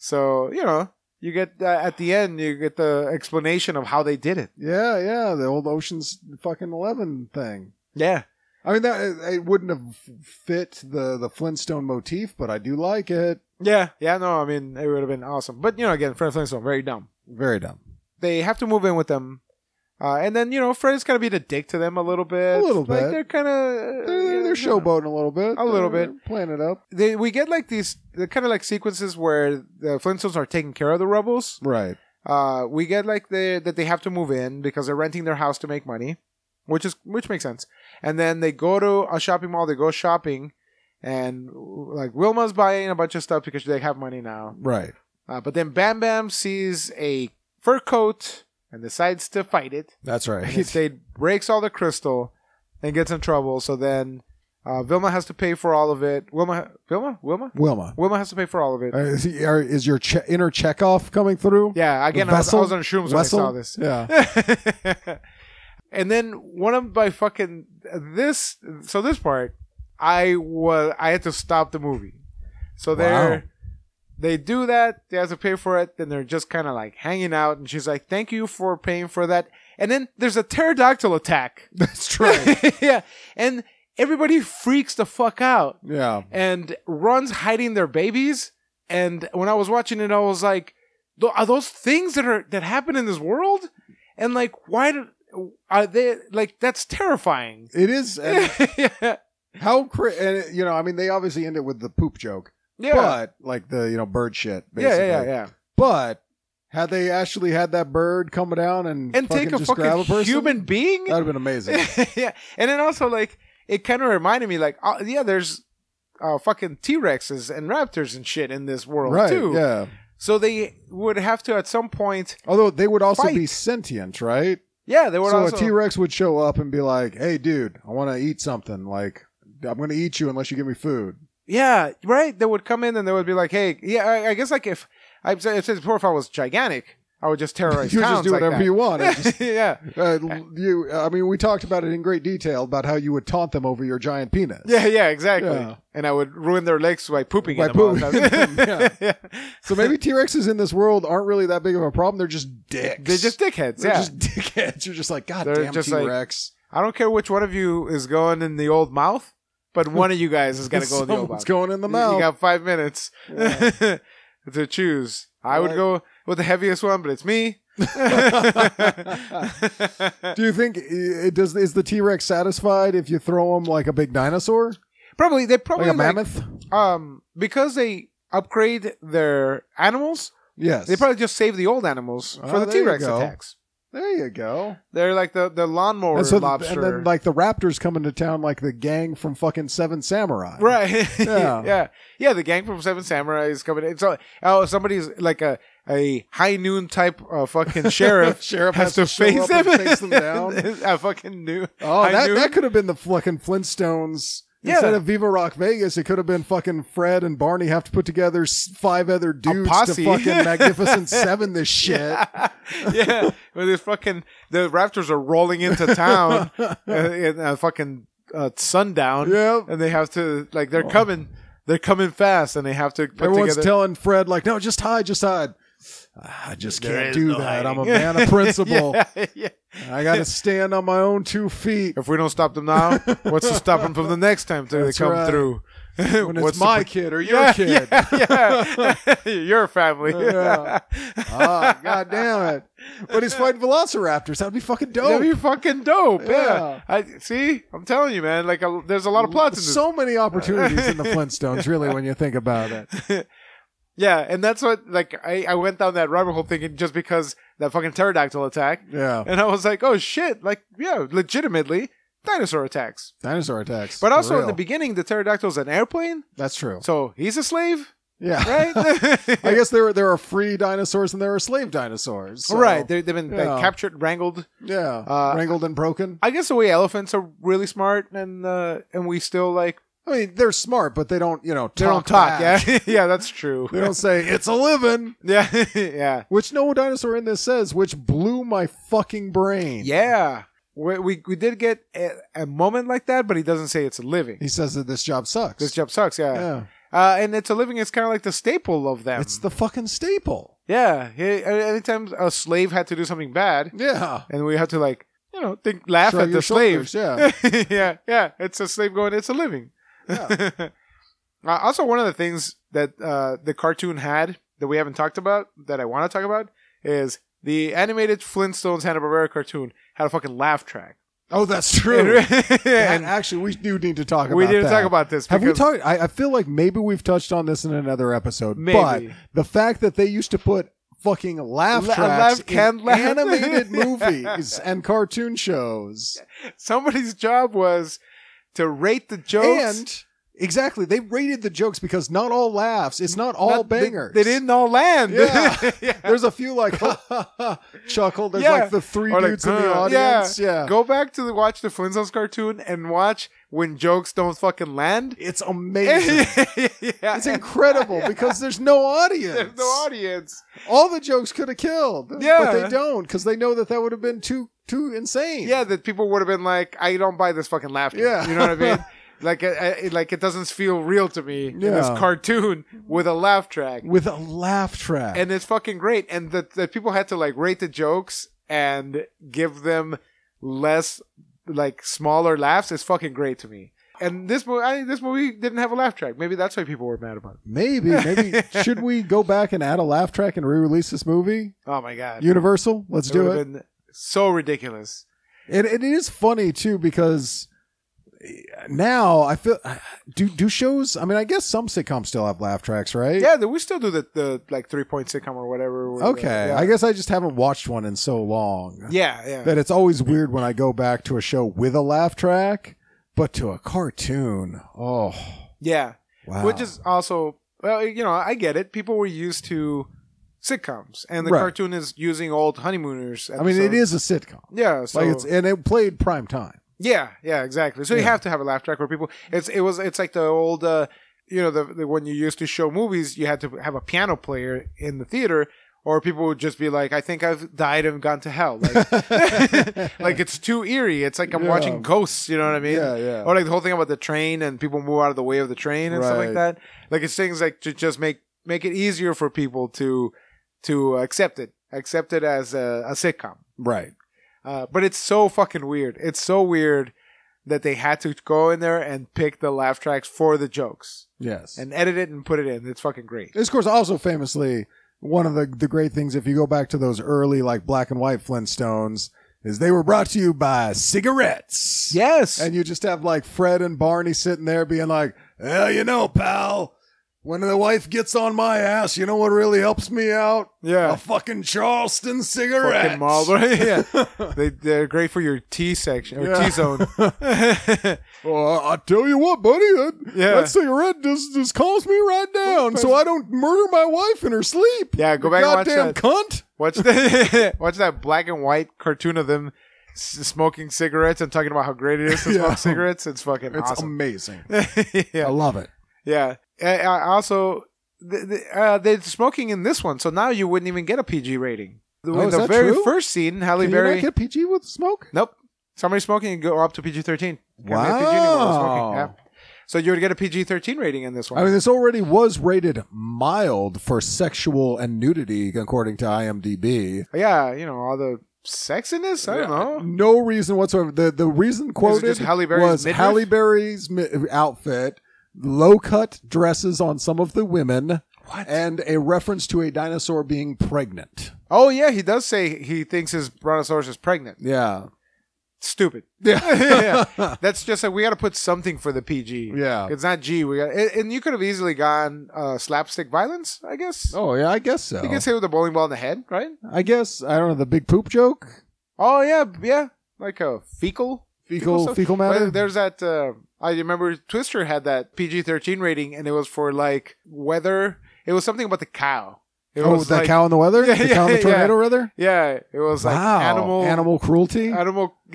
So, you get, at the end, you get the explanation of how they did it. Yeah. The old Ocean's fucking 11 thing. Yeah. I mean, it wouldn't have fit the Flintstone motif, but I do like it. Yeah. Yeah, no, I mean, it would have been awesome. But, again, Fred Flintstone, very dumb. Very dumb. They have to move in with them. And then, Fred's kind of being a dick to them a little bit. A little bit. Like, they're kind of... They're showboating a little bit. A little bit. Playing it up. We get like these kind of like sequences where the Flintstones are taking care of the rebels. Right. We get like that they have to move in because they're renting their house to make money, which makes sense. And then they go to a shopping mall. They go shopping, and like Wilma's buying a bunch of stuff because they have money now. Right. But then Bam Bam sees a fur coat and decides to fight it. That's right. And instead breaks all the crystal and gets in trouble. So then Vilma has to pay for all of it. Wilma has to pay for all of it. Is your inner Chekhov coming through? Yeah, again, I was on shrooms when I saw this. Yeah. And then one of my fucking this part, I had to stop the movie. So they do that. They have to pay for it. Then they're just kind of like hanging out. And she's like, thank you for paying for that. And then there's a pterodactyl attack. That's right. Yeah. And everybody freaks the fuck out. Yeah. And runs hiding their babies. And when I was watching it, I was like, are those things that happen in this world? And like, are they like, that's terrifying. It is. Yeah. And, I mean, they obviously end it with the poop joke. Yeah. But, like the, bird shit, basically. Yeah. But, had they actually had that bird come down and take a just grab a fucking person, human being? That would have been amazing. Yeah. And then also, like, it kind of reminded me, like, there's fucking T-Rexes and raptors and shit in this world, too. Yeah. So they would have to, at some point... Although, they would also be sentient, right? Yeah, they would also... So a T-Rex would show up and be like, hey, dude, I want to eat something. Like, I'm going to eat you unless you give me food. Yeah, right. They would come in and they would be like, "Hey, yeah." I guess like if I said before, if I was gigantic, I would just terrorize you towns. You just do whatever you want. Yeah. I mean, we talked about it in great detail about how you would taunt them over your giant penis. Yeah, exactly. Yeah. And I would ruin their legs by pooping in them. Yeah. So maybe T-Rexes in this world aren't really that big of a problem. They're just dicks. They're just dickheads. They're just dickheads. You're just like, God damn T-Rex. Like, I don't care which one of you is going in the old mouth. But one of you guys is going to go in the old mouth. It's going in the mouth. You got 5 minutes to choose. I would go with the heaviest one, but it's me. Do you think is the T-Rex satisfied if you throw him like a big dinosaur? Probably. They probably like a mammoth. Because they upgrade their animals. Yes. They probably just save the old animals for the T-Rex attacks. There you go. They're like the lawnmower lobster. And then like the raptors come into town like the gang from fucking Seven Samurai. Right. Yeah. Yeah, the gang from Seven Samurai is coming in. So somebody's like a high noon type fucking sheriff. Sheriff has to face them down. A fucking noon. Oh, that could have been the fucking Flintstones. Yeah. Instead of Viva Rock Vegas, it could have been fucking Fred and Barney have to put together 5 other dudes to fucking Magnificent Seven this shit. Yeah. With this fucking, the Raptors are rolling into town in fucking sundown. Yeah. And they have to, like, they're coming fast and they have to put Everyone's together. telling Fred, like, no, just hide. I just can't do that. I'm a man of principle. Yeah. I got to stand on my own 2 feet. If we don't stop them now, what's to stop them from the next time till they come through? When it's my kid or your kid. Yeah. Your family. Yeah. God damn it. But he's fighting velociraptors. That'd be fucking dope. That'd be fucking dope. Yeah. I'm telling you, man. Like, there's a lot of plots in this. So many opportunities in the Flintstones, really, when you think about it. Yeah, and that's what, like, I went down that rabbit hole thinking just because that fucking pterodactyl attack. Yeah. And I was like, oh shit. Like, yeah, legitimately. Dinosaur attacks. But also in the beginning, the pterodactyl's an airplane. That's true. So he's a slave. Yeah. Right? I guess there are free dinosaurs and there are slave dinosaurs. So, right. They've been like, captured, wrangled. Yeah. Wrangled and broken. I guess the way elephants are really smart and we still like. I mean, they're smart, but they don't, talk. They don't talk. Yeah. Yeah, that's true. They don't say, it's a living. Yeah. Yeah. Which no dinosaur in this says, which blew my fucking brain. Yeah. We did get a moment like that, but he doesn't say it's a living. He says that this job sucks. This job sucks, yeah. And it's a living. It's kind of like the staple of them. It's the fucking staple. Yeah. Anytime a slave had to do something bad. Yeah. And we had to laugh Shrug at the slave. Yeah. Yeah. It's a slave going, it's a living. Yeah. Also, one of the things that the cartoon had that we haven't talked about, that I want to talk about, is the animated Flintstones Hanna-Barbera cartoon had a fucking laugh track. Oh, that's true. And actually, we do need to talk about that. We need to talk about this. Have we talked? I feel like maybe we've touched on this in another episode. Maybe. But the fact that they used to put fucking laugh tracks in animated movies and cartoon shows. Somebody's job was to rate the jokes. And exactly, they rated the jokes because not all laughs. It's not all bangers. They didn't all land. Yeah. Yeah. There's a few like chuckle. There's like the 3 dudes in the audience. Yeah. Go back to watch the Flintstones cartoon and watch when jokes don't fucking land. It's amazing. Yeah. It's incredible because there's no audience. There's no audience. All the jokes could have killed. Yeah. But they don't because they know that would have been too insane. Yeah, that people would have been like, I don't buy this fucking laughter. Yeah. You know what I mean? Like it doesn't feel real to me in this cartoon with a laugh track. And it's fucking great. And the people had to rate the jokes and give them less smaller laughs. It's fucking great to me. And this movie didn't have a laugh track. Maybe that's why people were mad about it. Maybe should we go back and add a laugh track and re-release this movie? Oh my god. Universal, let's do it. Been so ridiculous. And it is funny too because now I feel do shows. I mean, I guess some sitcoms still have laugh tracks, right? Yeah, we still do the 3-point sitcom or whatever. Okay, I guess I just haven't watched one in so long. Yeah. That it's always weird when I go back to a show with a laugh track, but to a cartoon, oh yeah, wow. Which is also I get it. People were used to sitcoms, and the cartoon is using old Honeymooners episodes. I mean, it is a sitcom. Yeah, so and it played prime time. Yeah, exactly. So you have to have a laugh track where people. It's like the old, the when you used to show movies, you had to have a piano player in the theater, or people would just be like, "I think I've died and gone to hell." Like it's too eerie. It's like I'm watching ghosts. You know what I mean? Yeah. Or like the whole thing about the train and people move out of the way of the train and stuff like that. Like it's things like to just make it easier for people to accept it as a sitcom. Right. But it's so fucking weird. It's so weird that they had to go in there and pick the laugh tracks for the jokes. Yes. And edit it and put it in. It's fucking great. It's, of course, also famously one of the great things, if you go back to those early black and white Flintstones, is they were brought to you by cigarettes. Yes. And you just have Fred and Barney sitting there being like, well, pal, when the wife gets on my ass, you know what really helps me out? Yeah. A fucking Charleston cigarette. Fucking Marlboro. Yeah. They're great for your T section or T zone. Well, I tell you what, buddy, that cigarette just calms me right down so I don't murder my wife in her sleep. Yeah, go back and watch that. Cunt. Watch that black and white cartoon of them smoking cigarettes and talking about how great it is to smoke cigarettes. It's fucking awesome. It's amazing. Yeah. I love it. Yeah. Also, they're smoking in this one, so now you wouldn't even get a PG rating. Is the that very true? first scene, Halle Can Berry. you not get PG with smoke? Nope. Somebody smoking and go up to PG-13. Wow. Yeah. So you would get a PG-13 rating in this one. I mean, this already was rated mild for sexual and nudity, according to IMDb. Yeah, all the sex in this? I don't know. No reason whatsoever. The reason quoted was Halle Berry's outfit, low-cut dresses on some of the women, and a reference to a dinosaur being pregnant. Oh, yeah, he does say he thinks his brontosaurus is pregnant. Yeah. Stupid. Yeah. That's just like, we got to put something for the PG. Yeah. It's not G. And you could have easily gone slapstick violence, I guess. Oh, yeah, I guess so. You could say with a bowling ball in the head, right? I guess, I don't know, the big poop joke? Oh, yeah. Like a fecal matter? There's that, I remember Twister had that PG-13 rating, and it was for like weather. It was something about the cow. The cow in the weather? The cow in the tornado, rather? Yeah, it was like animal cruelty? Like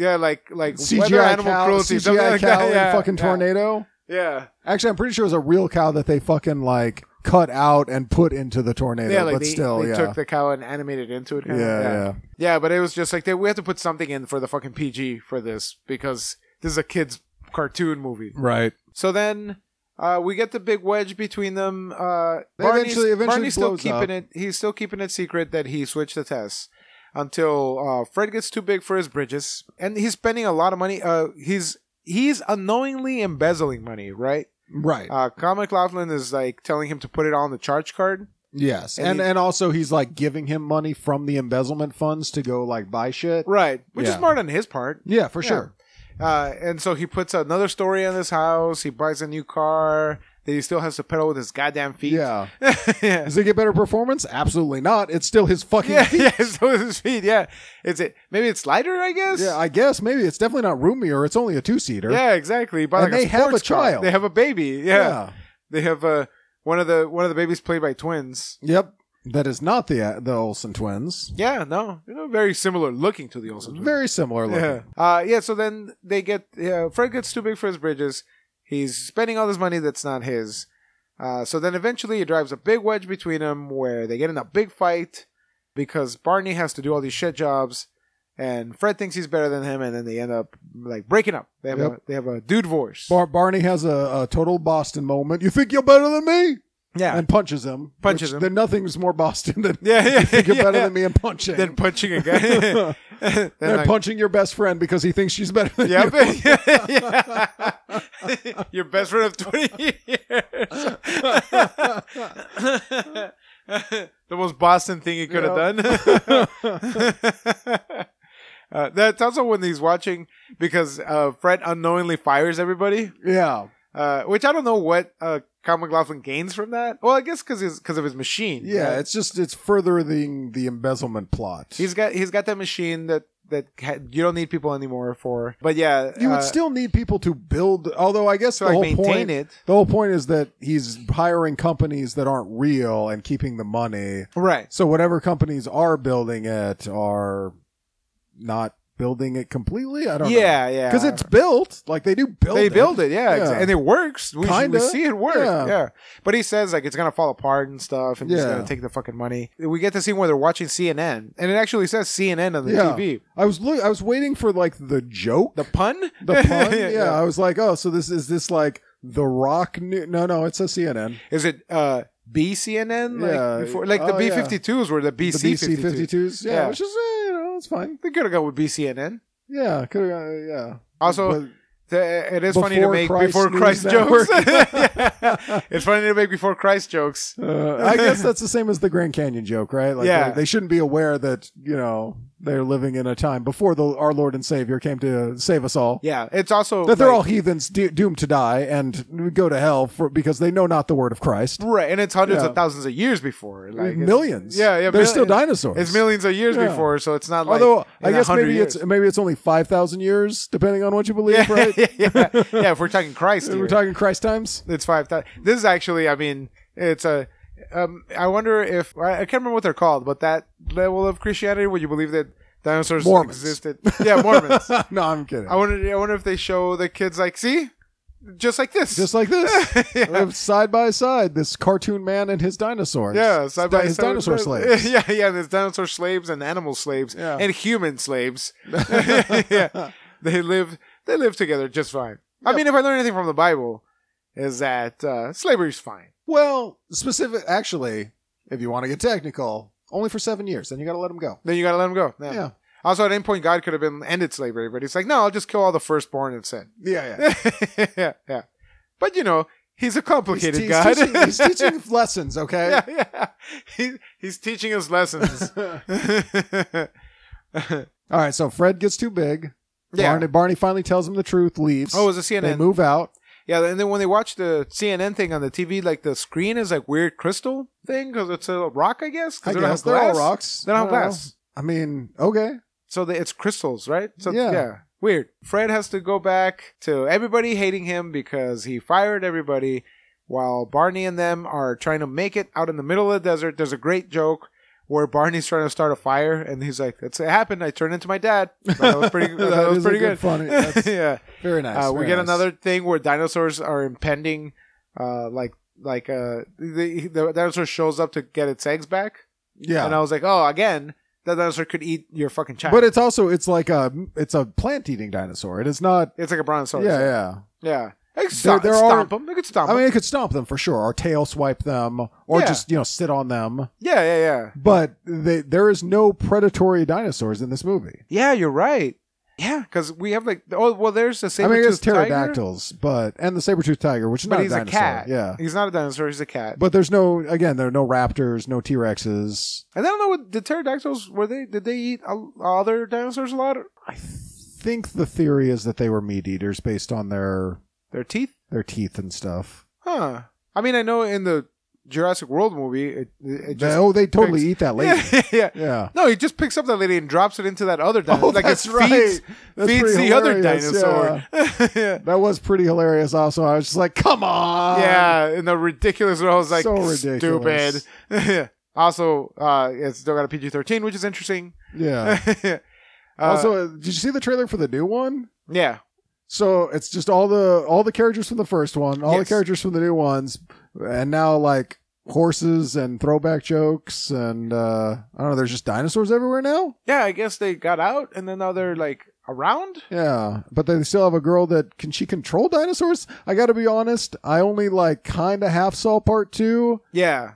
CGI animal cow, cruelty. CGI like cow that. in fucking tornado? Yeah. Actually, I'm pretty sure it was a real cow that they fucking like cut out and put into the tornado. Yeah, like but they took the cow and animated into it. Yeah, but it was just like we have to put something in for the fucking PG for this because this is a kid's cartoon movie. Right. So then we get the big wedge between them. Barney's still keeping it. He's still keeping it secret that he switched the tests until Fred gets too big for his bridges, and he's spending a lot of money. He's unknowingly embezzling money, right? Right. Kyle MacLachlan is like telling him to put it on the charge card. Yes, and also he's like giving him money from the embezzlement funds to go like buy shit. Right, which is smart on his part. Yeah, for sure. And so he puts another story on this house. He buys a new car that he still has to pedal with his goddamn feet. Yeah. Does it get better performance? Absolutely not. It's still his fucking feet. Yeah, it's still his feet. Yeah. Maybe it's lighter, I guess? Yeah, I guess. Maybe it's definitely not roomier. It's only a two-seater. Yeah, exactly. And they have a child. Car. They have a baby. Yeah. They have one of the babies played by twins. Yep. That is not the Olsen twins. Yeah, no. Very similar looking to the Olsen twins. Very similar looking. Yeah, so then Fred gets too big for his bridges. He's spending all this money that's not his. So then eventually he drives a big wedge between them where they get in a big fight because Barney has to do all these shit jobs and Fred thinks he's better than him, and then they end up like breaking up. They have a dude divorce. Barney has a total Boston moment. You think you're better than me? Yeah. And punches him. Then nothing's more Boston than you think you're better than me and punching. Then punching a guy. And punching your best friend because he thinks she's better than you. Your best friend of 20 years. The most Boston thing he could have done. That's also when he's watching because Fred unknowingly fires everybody. Yeah. Which I don't know what Kyle MacLachlan gains from that. Well, I guess because of his machine. Yeah, it's furthering the embezzlement plot. He's got that machine that you don't need people anymore for. But yeah, you would still need people to build. Although I guess the whole point is that he's hiring companies that aren't real and keeping the money. Right. So whatever companies are building it are not building it completely. I don't know. Yeah. Because it's built. Like they do build it. They build it, yeah. And it works. We see it work. Yeah. But he says like it's going to fall apart and stuff and he's going to take the fucking money. We get to see where they're watching CNN. And it actually says CNN on the TV. I was waiting for like the joke. The pun? The pun? Yeah. I was like, oh, so is this like The Rock? No, it says CNN. Is it BCNN? Yeah. Like the B-52s were the BC-52s. Yeah. Which is, it's fine. They could have gone with BCNN. Yeah, could have. Yeah. Also, it is funny to make before Christ jokes. It's funny to make before Christ jokes. I guess that's the same as the Grand Canyon joke, right? Like they shouldn't be aware that they're living in a time before our Lord and Savior came to save us all. Yeah, it's also that they're all heathens doomed to die and go to hell because they know not the word of Christ. Right, and it's hundreds of thousands of years before. Like millions. Yeah. They're still dinosaurs. It's millions of years before, so it's not like. Although I guess maybe it's only 5,000 years, depending on what you believe, right? Yeah. If we're talking Christ, we're talking Christ times. It's 5,000. This is actually, I mean, it's a. I wonder if I can't remember what they're called, but that level of Christianity, would you believe that dinosaurs existed? Yeah, Mormons. No, I'm kidding. I wonder if they show the kids like, see, just like this, Live side by side. This cartoon man and his dinosaurs. Yeah, side by his side. Dinosaur slaves. Yeah. There's dinosaur slaves and animal slaves and human slaves. They live together just fine. Yep. I mean, if I learn anything from the Bible, is that slavery's fine. Well, actually, if you want to get technical, only for 7 years. Then you got to let them go. Then you got to let them go. Yeah. Also, at any point, God could have ended slavery, but he's like, no, I'll just kill all the firstborn instead. Yeah. yeah. But, he's a complicated God. He's teaching lessons, okay? Yeah. He's teaching us lessons. All right, so Fred gets too big. Yeah. Barney finally tells him the truth, leaves. Oh, it was a CNN. They move out. Yeah, and then when they watch the CNN thing on the TV, like the screen is like weird crystal thing because it's a rock, I guess. I guess they're all rocks. They don't have glass. I mean, okay. So it's crystals, right? So yeah. Weird. Fred has to go back to everybody hating him because he fired everybody while Barney and them are trying to make it out in the middle of the desert. There's a great joke where Barney's trying to start a fire and he's like, it happened. I turned into my dad. That was pretty, that was pretty good. Funny. Yeah. Very nice. We get another thing where dinosaurs are impending, the dinosaur shows up to get its eggs back. Yeah. And I was like, oh, again, that dinosaur could eat your fucking child. But it's a plant-eating dinosaur. It is not. It's like a brontosaurus. Yeah. They could stomp them. They could stomp them. I mean, it could stomp them for sure, or tail swipe them, or just sit on them. Yeah. But there is no predatory dinosaurs in this movie. Yeah, you're right. Yeah, because we have there's the saber-toothed pterodactyls, and the saber-toothed tiger, which is not a dinosaur. He's a cat. Yeah, he's not a dinosaur. He's a cat. But there are no raptors, no T-Rexes. And I don't know what the pterodactyls did they eat other dinosaurs a lot? I think the theory is that they were meat eaters based on their teeth, and stuff. Huh? I mean, I know in the Jurassic World movie, they totally eat that lady. Yeah. No, he just picks up that lady and drops it into that other dinosaur. That's right. Feeds the other dinosaur. Yeah. That was pretty hilarious. Also, I was just like, "Come on!" Yeah, and the ridiculous one, I was like, so ridiculous. Stupid. Also, it's still got a PG-13, which is interesting. Yeah. Also, did you see the trailer for the new one? Yeah. So it's just all the characters from the first one, all the characters from the new ones, and now like horses and throwback jokes, and I don't know. There's just dinosaurs everywhere now. Yeah, I guess they got out, and then now they're like around. Yeah, but they still have a girl that can she control dinosaurs? I got to be honest, I only like kind of half saw part 2. Yeah.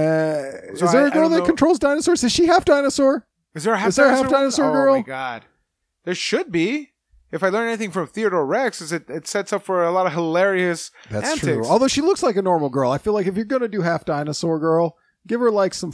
Is there a girl that controls dinosaurs? Is she half dinosaur? Is there a half dinosaur girl? Oh my god, there should be. If I learn anything from Theodore Rex, is it sets up for a lot of hilarious antics. True. Although she looks like a normal girl. I feel like if you're going to do half dinosaur girl, give her some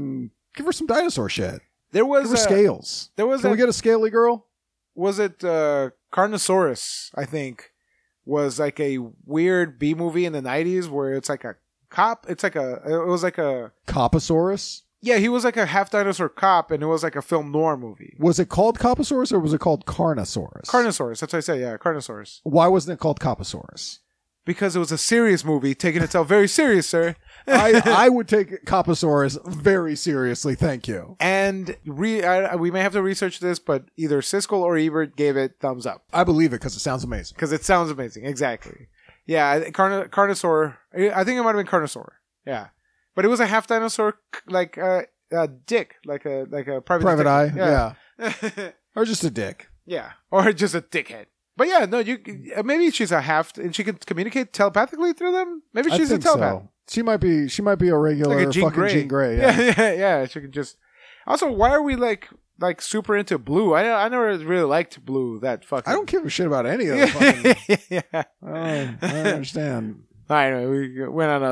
dinosaur shit. Give her scales. Can we get a scaly girl? Was it Carnosaurus, I think, was like a weird B movie in the 90s where it's like a cop. It was like a... Coposaurus? Yeah, he was like a half dinosaur cop, and it was like a film noir movie. Was it called Coposaurus or was it called Carnosaurus? Carnosaurus, that's what I said, yeah, Carnosaurus. Why wasn't it called Coposaurus? Because it was a serious movie, taking itself very serious, sir. I would take Coposaurus very seriously, thank you. And we may have to research this, but either Siskel or Ebert gave it thumbs up. I believe it because it sounds amazing. Because it sounds amazing, exactly. Yeah, Carnosaur, I think it might have been Carnosaur, yeah. But it was a half dinosaur, like a dick, like a private eye. Yeah. Or just a dick. Yeah, or just a dickhead. But yeah, no, maybe she's a half, and she can communicate telepathically through them. Maybe she's a telepath. So. She might be a regular like a Jean fucking Grey. Jean Grey. Yeah. She can just. Also, why are we like super into Blue? I never really liked Blue. That fucking. I don't give a shit about any of the fucking. Yeah. I don't understand. I know we went on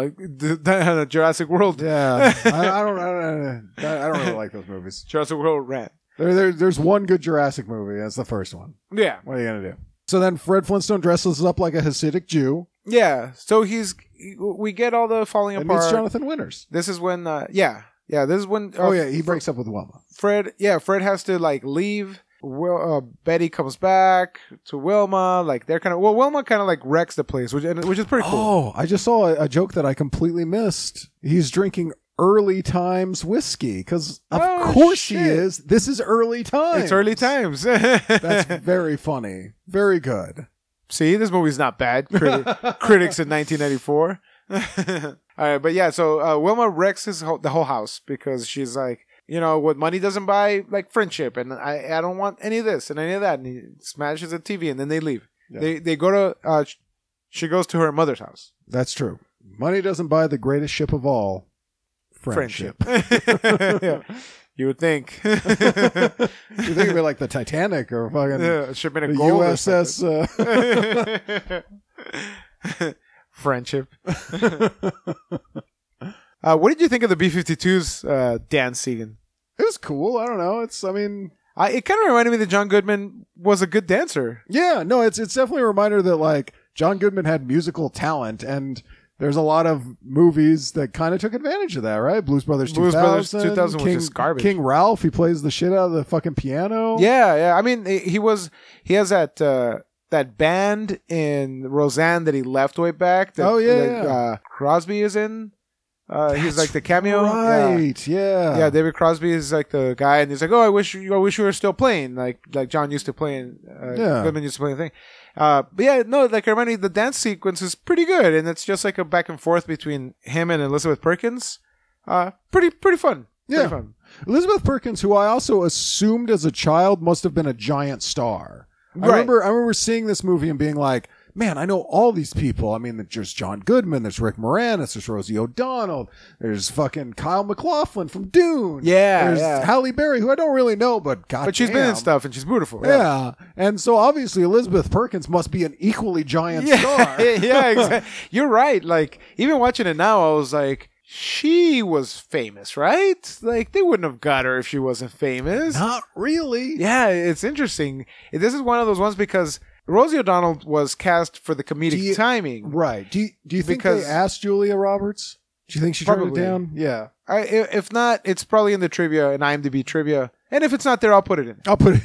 a Jurassic World. Yeah, I don't really like those movies. Jurassic World rant. There's one good Jurassic movie. That's the first one. Yeah. What are you gonna do? So then Fred Flintstone dresses up like a Hasidic Jew. Yeah. So we get all the falling apart. Meets Jonathan Winters. This is when this is when. He breaks up with Wilma. Fred has to like leave. Betty comes back to Wilma. Like they're Wilma kind of like wrecks the place, which is pretty cool. Oh, I just saw a joke that I completely missed. He's drinking Early Times whiskey because of course he is. This is Early Times. It's Early Times. That's very funny. Very good. See, this movie's not bad. Critics in 1994. All right, but yeah, so Wilma wrecks the whole house because she's like, what money doesn't buy, like friendship, and I don't want any of this and any of that. And he smashes the TV, and then they leave. Yeah. They go to she goes to her mother's house. That's true. Money doesn't buy the greatest ship of all. Friendship. Yeah. You would think. You think it'd be like the Titanic or fucking it should have been a gold USS. Friendship. What did you think of the B-52's dance scene? It was cool. I don't know. It kind of reminded me that John Goodman was a good dancer. Yeah, no, it's definitely a reminder that like John Goodman had musical talent, and there's a lot of movies that kind of took advantage of that, right? Blues Brothers 2000 was just garbage. King Ralph, he plays the shit out of the fucking piano. Yeah. I mean, he has that band in Roseanne that he left way back. That, Crosby is in. He's like the cameo, right? Yeah. David Crosby is like the guy, and he's like, "Oh, I wish you were still playing, like John used to play, and Goodman used to play the thing." But yeah, no, like I remember the dance sequence is pretty good, and it's just like a back and forth between him and Elizabeth Perkins. Pretty fun. Yeah. Pretty fun. Elizabeth Perkins, who I also assumed as a child must have been a giant star. Right. I remember seeing this movie and being like, man, I know all these people. I mean, there's John Goodman, there's Rick Moranis, there's Rosie O'Donnell, there's fucking Kyle MacLachlan from Dune. Yeah, there's Halle Berry, who I don't really know, but she's been in stuff and she's beautiful. Yeah. And so obviously Elizabeth Perkins must be an equally giant star. Yeah, exactly. You're right. Like, even watching it now, I was like, she was famous, right? Like, they wouldn't have got her if she wasn't famous. Not really. Yeah, it's interesting. This is one of those ones because Rosie O'Donnell was cast for the comedic timing. Right. Do you think they asked Julia Roberts? Do you think she turned it down? Yeah. If not, it's probably in the trivia, in IMDb trivia. And if it's not there, I'll put it in.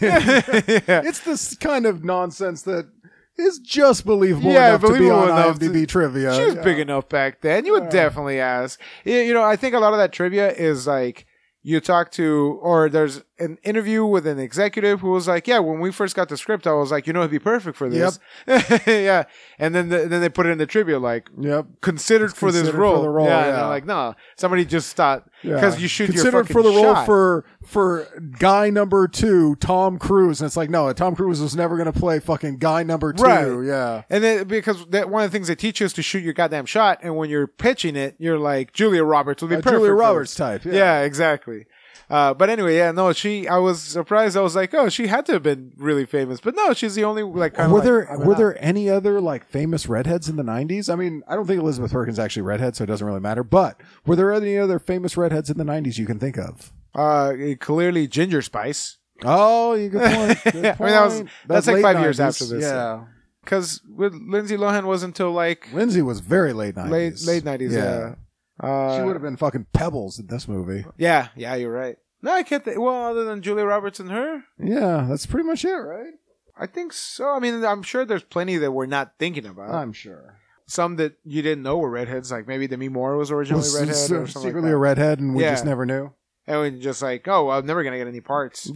Yeah. It's this kind of nonsense that is just believable enough to be on IMDb trivia. She was big enough back then. You would definitely ask. I think a lot of that trivia is like, you talk to, or there's an interview with an executive who was like, yeah, when we first got the script, I was like, it'd be perfect for this. Yep. Yeah. And then they put it in the trivia, like, considered for this role. For the role. Yeah. And they're like, no, somebody just thought, because you shoot your fucking for the role shot. for guy number 2, Tom Cruise. And it's like, no, Tom Cruise was never going to play fucking guy number 2. Right. Yeah. And then, because one of the things they teach you is to shoot your goddamn shot. And when you're pitching it, you're like, Julia Roberts will be perfect. Julia Roberts type. Yeah, exactly. But anyway, I was surprised. I was like, oh, she had to have been really famous, but no, she's the only like. Were there any other like famous redheads in the 90s? I mean, I don't think Elizabeth Perkins actually redhead, so it doesn't really matter. But were there any other famous redheads in the 90s you can think of? Clearly Ginger Spice. Oh, you good point. Good point. I mean, that's like 5 years after this. Yeah. Because with Lindsay Lohan wasn't until like Lindsay was very late 90s. Late 90s. Yeah. She would have been fucking Pebbles in this movie. Yeah, you're right. No, I can't think. Well, other than Julia Roberts and her. Yeah, that's pretty much it, right? I think so. I mean, I'm sure there's plenty that we're not thinking about. I'm sure. Some that you didn't know were redheads, like maybe Demi Moore was originally redhead. Or something secretly like a redhead, and we just never knew. And we just like, oh, well, I'm never gonna get any parts.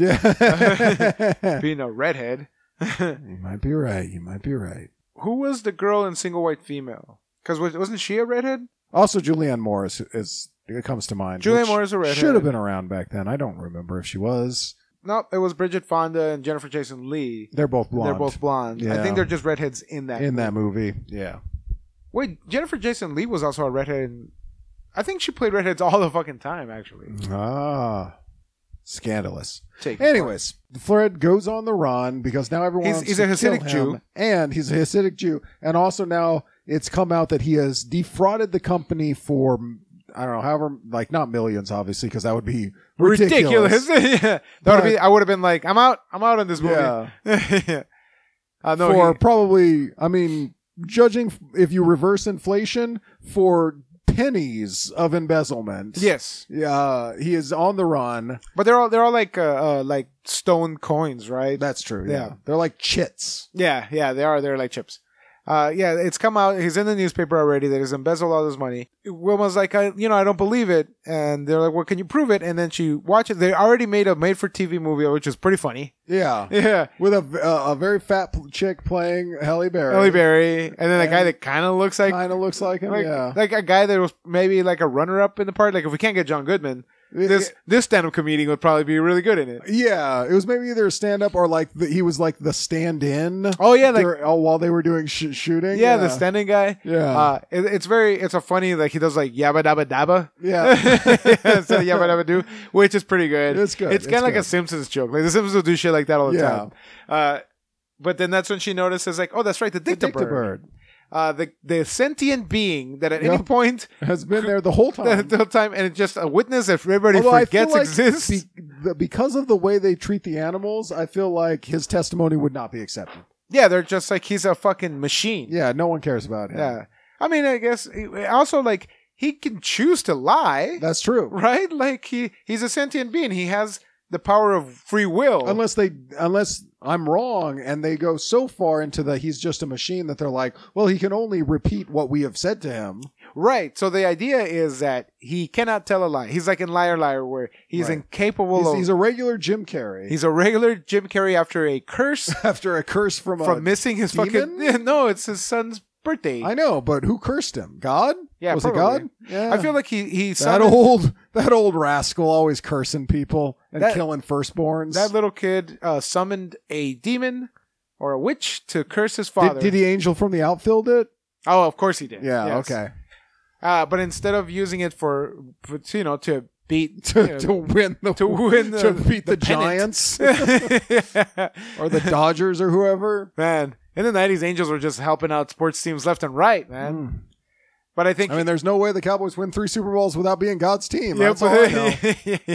Yeah, being a redhead. You might be right. Who was the girl in Single White Female? Because wasn't she a redhead? Also, Julianne Moore is it comes to mind. Julianne Moore is a redhead. Should have been around back then. I don't remember if she was. No, it was Bridget Fonda and Jennifer Jason Leigh. They're both blonde. Yeah. I think they're just redheads in that movie. Yeah. Wait, Jennifer Jason Leigh was also a redhead. I think she played redheads all the fucking time, actually. Scandalous. Anyways, the thread goes on the run because now everyone wants he's a Hasidic Jew. And he's a Hasidic Jew. And also now it's come out that he has defrauded the company for, I don't know, however, like not millions, obviously, because that would be ridiculous. Yeah. I would have been like, I'm out on this movie. Yeah. Probably, I mean, judging if you reverse inflation for pennies of embezzlement. Yes. Yeah, he is on the run. But they're all like stone coins, right? That's true. Yeah. They're like chits. Yeah, they are. They're like chips. It's come out. He's in the newspaper already that he's embezzled all this money. Wilma's like, I don't believe it. And they're like, well, can you prove it? And then she watches. They already made a made-for-TV movie, which is pretty funny. Yeah. With a very fat chick playing Halle Berry. And then a guy that kind of looks like him. Like a guy that was maybe like a runner-up in the part. Like, if we can't get John Goodman, this stand-up comedian would probably be really good in it. Yeah, it was maybe either a stand-up or like he was like the stand-in. Oh yeah, like while they were doing shooting. Yeah, the standing guy. Yeah, it's a funny like he does like yabba dabba dabba. Yeah, instead of yabba dabba do, which is pretty good. It's good. It's kind of like a Simpsons joke. Like the Simpsons will do shit like that all the time. But then that's when she notices like, oh, that's right, the Dictabird. The sentient being that at any point has been there the whole time. The whole time, and it's just a witness that everybody forgets exists. Because of the way they treat the animals, I feel like his testimony would not be accepted. Yeah, they're just like, he's a fucking machine. Yeah, no one cares about him. Yeah. I mean, I guess also like he can choose to lie. That's true. Right? Like he's a sentient being. He has the power of free will. Unless I'm wrong and they go so far into the he's just a machine that they're like, well, he can only repeat what we have said to him. Right. So the idea is that he cannot tell a lie. He's like in Liar Liar where he's incapable of... He's a regular Jim Carrey. He's a regular Jim Carrey after a curse. After a curse from missing his demon? fucking... Yeah, no, it's his son's birthday. I know, but who cursed him? God? Yeah, was probably. it God? Yeah. I feel like he that old rascal always cursing people and killing firstborns. That little kid summoned a demon or a witch to curse his father. Did the angel from the outfield it? Oh, of course he did. Yeah, yes. Okay. But instead of using it to beat to beat the Giants or the Dodgers or whoever, man. In the 90s, Angels were just helping out sports teams left and right, man. But I mean, there's no way the Cowboys win 3 Super Bowls without being God's team. That's all I know.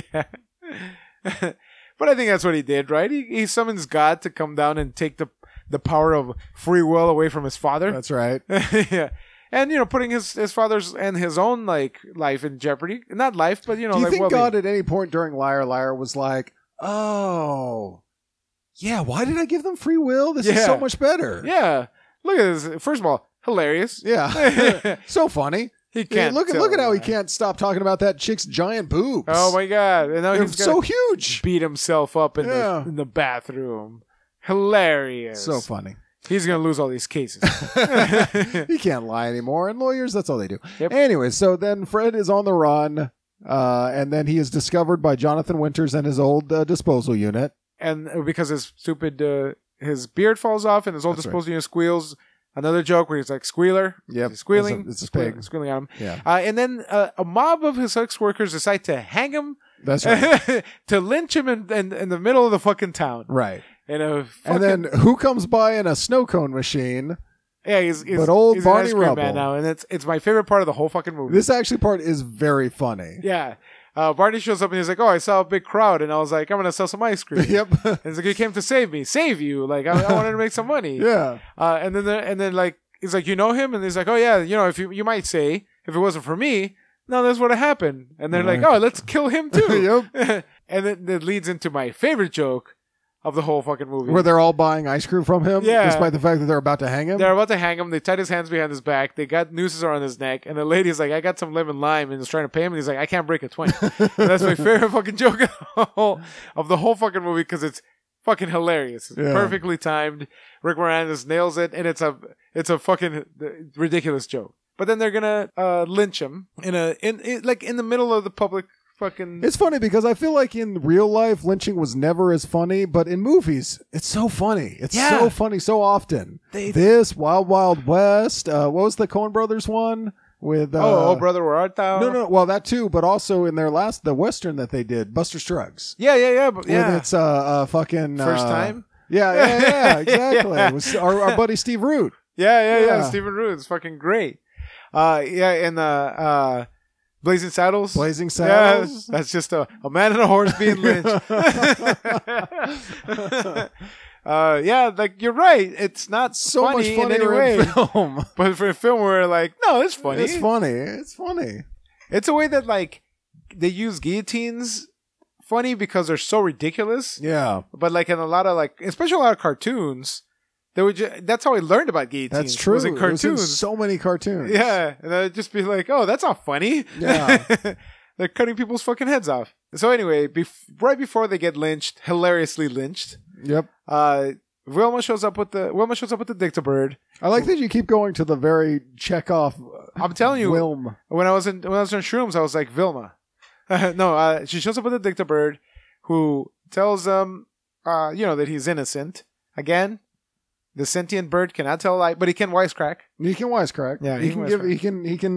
Yeah. But I think that's what he did, right? He summons God to come down and take the power of free will away from his father. That's right. Yeah. And, putting his father's and his own, like, life in jeopardy. Not life, but, Do you think God at any point during Liar Liar was like, oh, yeah, why did I give them free will? This is so much better. Yeah. Look at this. First of all, hilarious. Yeah. So funny. He can't. Look at how he can't stop talking about that chick's giant boobs. Oh, my God. And now he's so huge. Beat himself up in the bathroom. Hilarious. So funny. He's going to lose all these cases. He can't lie anymore. And lawyers, that's all they do. Yep. Anyway, so then Fred is on the run. And then he is discovered by Jonathan Winters and his old disposal unit. And because his his beard falls off and his old disposal unit squeals. Another joke where he's like, squealer. Yep. He's squealing. It's a pig. Squealing at him. Yeah. And then a mob of his ex-workers decide to hang him. That's right. To lynch him in the middle of the fucking town. Right. And then who comes by in a snow cone machine? Yeah, he's old he's Barney an ice cream Rubble man now, and it's my favorite part of the whole fucking movie. This actually part is very funny. Yeah. Barney shows up and he's like, "Oh, I saw a big crowd," and I was like, "I'm gonna sell some ice cream." Yep. And he's like, "You came to save you. Like, I wanted to make some money." Yeah. And then like he's like, "You know him?" And he's like, "Oh yeah, if you might say if it wasn't for me, no, that's what happened." And they're like, "Oh, let's kill him too." Yep. And then that leads into my favorite joke of the whole fucking movie. Where they're all buying ice cream from him, yeah, despite the fact that they're about to hang him? They're about to hang him. They tied his hands behind his back. They got nooses around his neck. And the lady's like, "I got some lemon lime," and he's trying to pay him. And he's like, "I can't break a 20. And that's my favorite fucking joke of the whole fucking movie because it's fucking hilarious. It's perfectly timed. Rick Moranis nails it, and it's a fucking ridiculous joke. But then they're gonna lynch him in the middle of the public fucking... It's funny because I feel like in real life, lynching was never as funny, but in movies, it's so funny. It's so funny so often. This, Wild Wild West, what was the Coen Brothers one? With Oh Brother, Where Art Thou? No, well that too, but also in their the Western that they did, Buster Scruggs. Yeah. With its fucking... First time? Yeah, exactly. It was our buddy Steve Root. Yeah. Stephen Root is fucking great. In Blazing Saddles. Blazing Saddles. Yeah, that's just a man and a horse being lynched. Like you're right. It's not so funny much funnier in any way. Film. But for a film where like, no, it's funny. It's funny. It's a way that like they use guillotines funny because they're so ridiculous. Yeah. But like in a lot of especially a lot of cartoons, that's how I learned about guillotines. That's true. Was in cartoons. It was in so many cartoons. Yeah. And I'd just be like, oh, that's not funny. Yeah. They're cutting people's fucking heads off. So anyway, right before they get lynched, hilariously lynched. Yep. Wilma shows up with the Dictabird. I like that you keep going to the very Chekhov. I'm telling you, Wilma. when I was on shrooms, I was like Vilma. She shows up with a Dictabird who tells them, that he's innocent. Again, the sentient bird cannot tell a lie, but he can wisecrack. He can wisecrack. Yeah, he can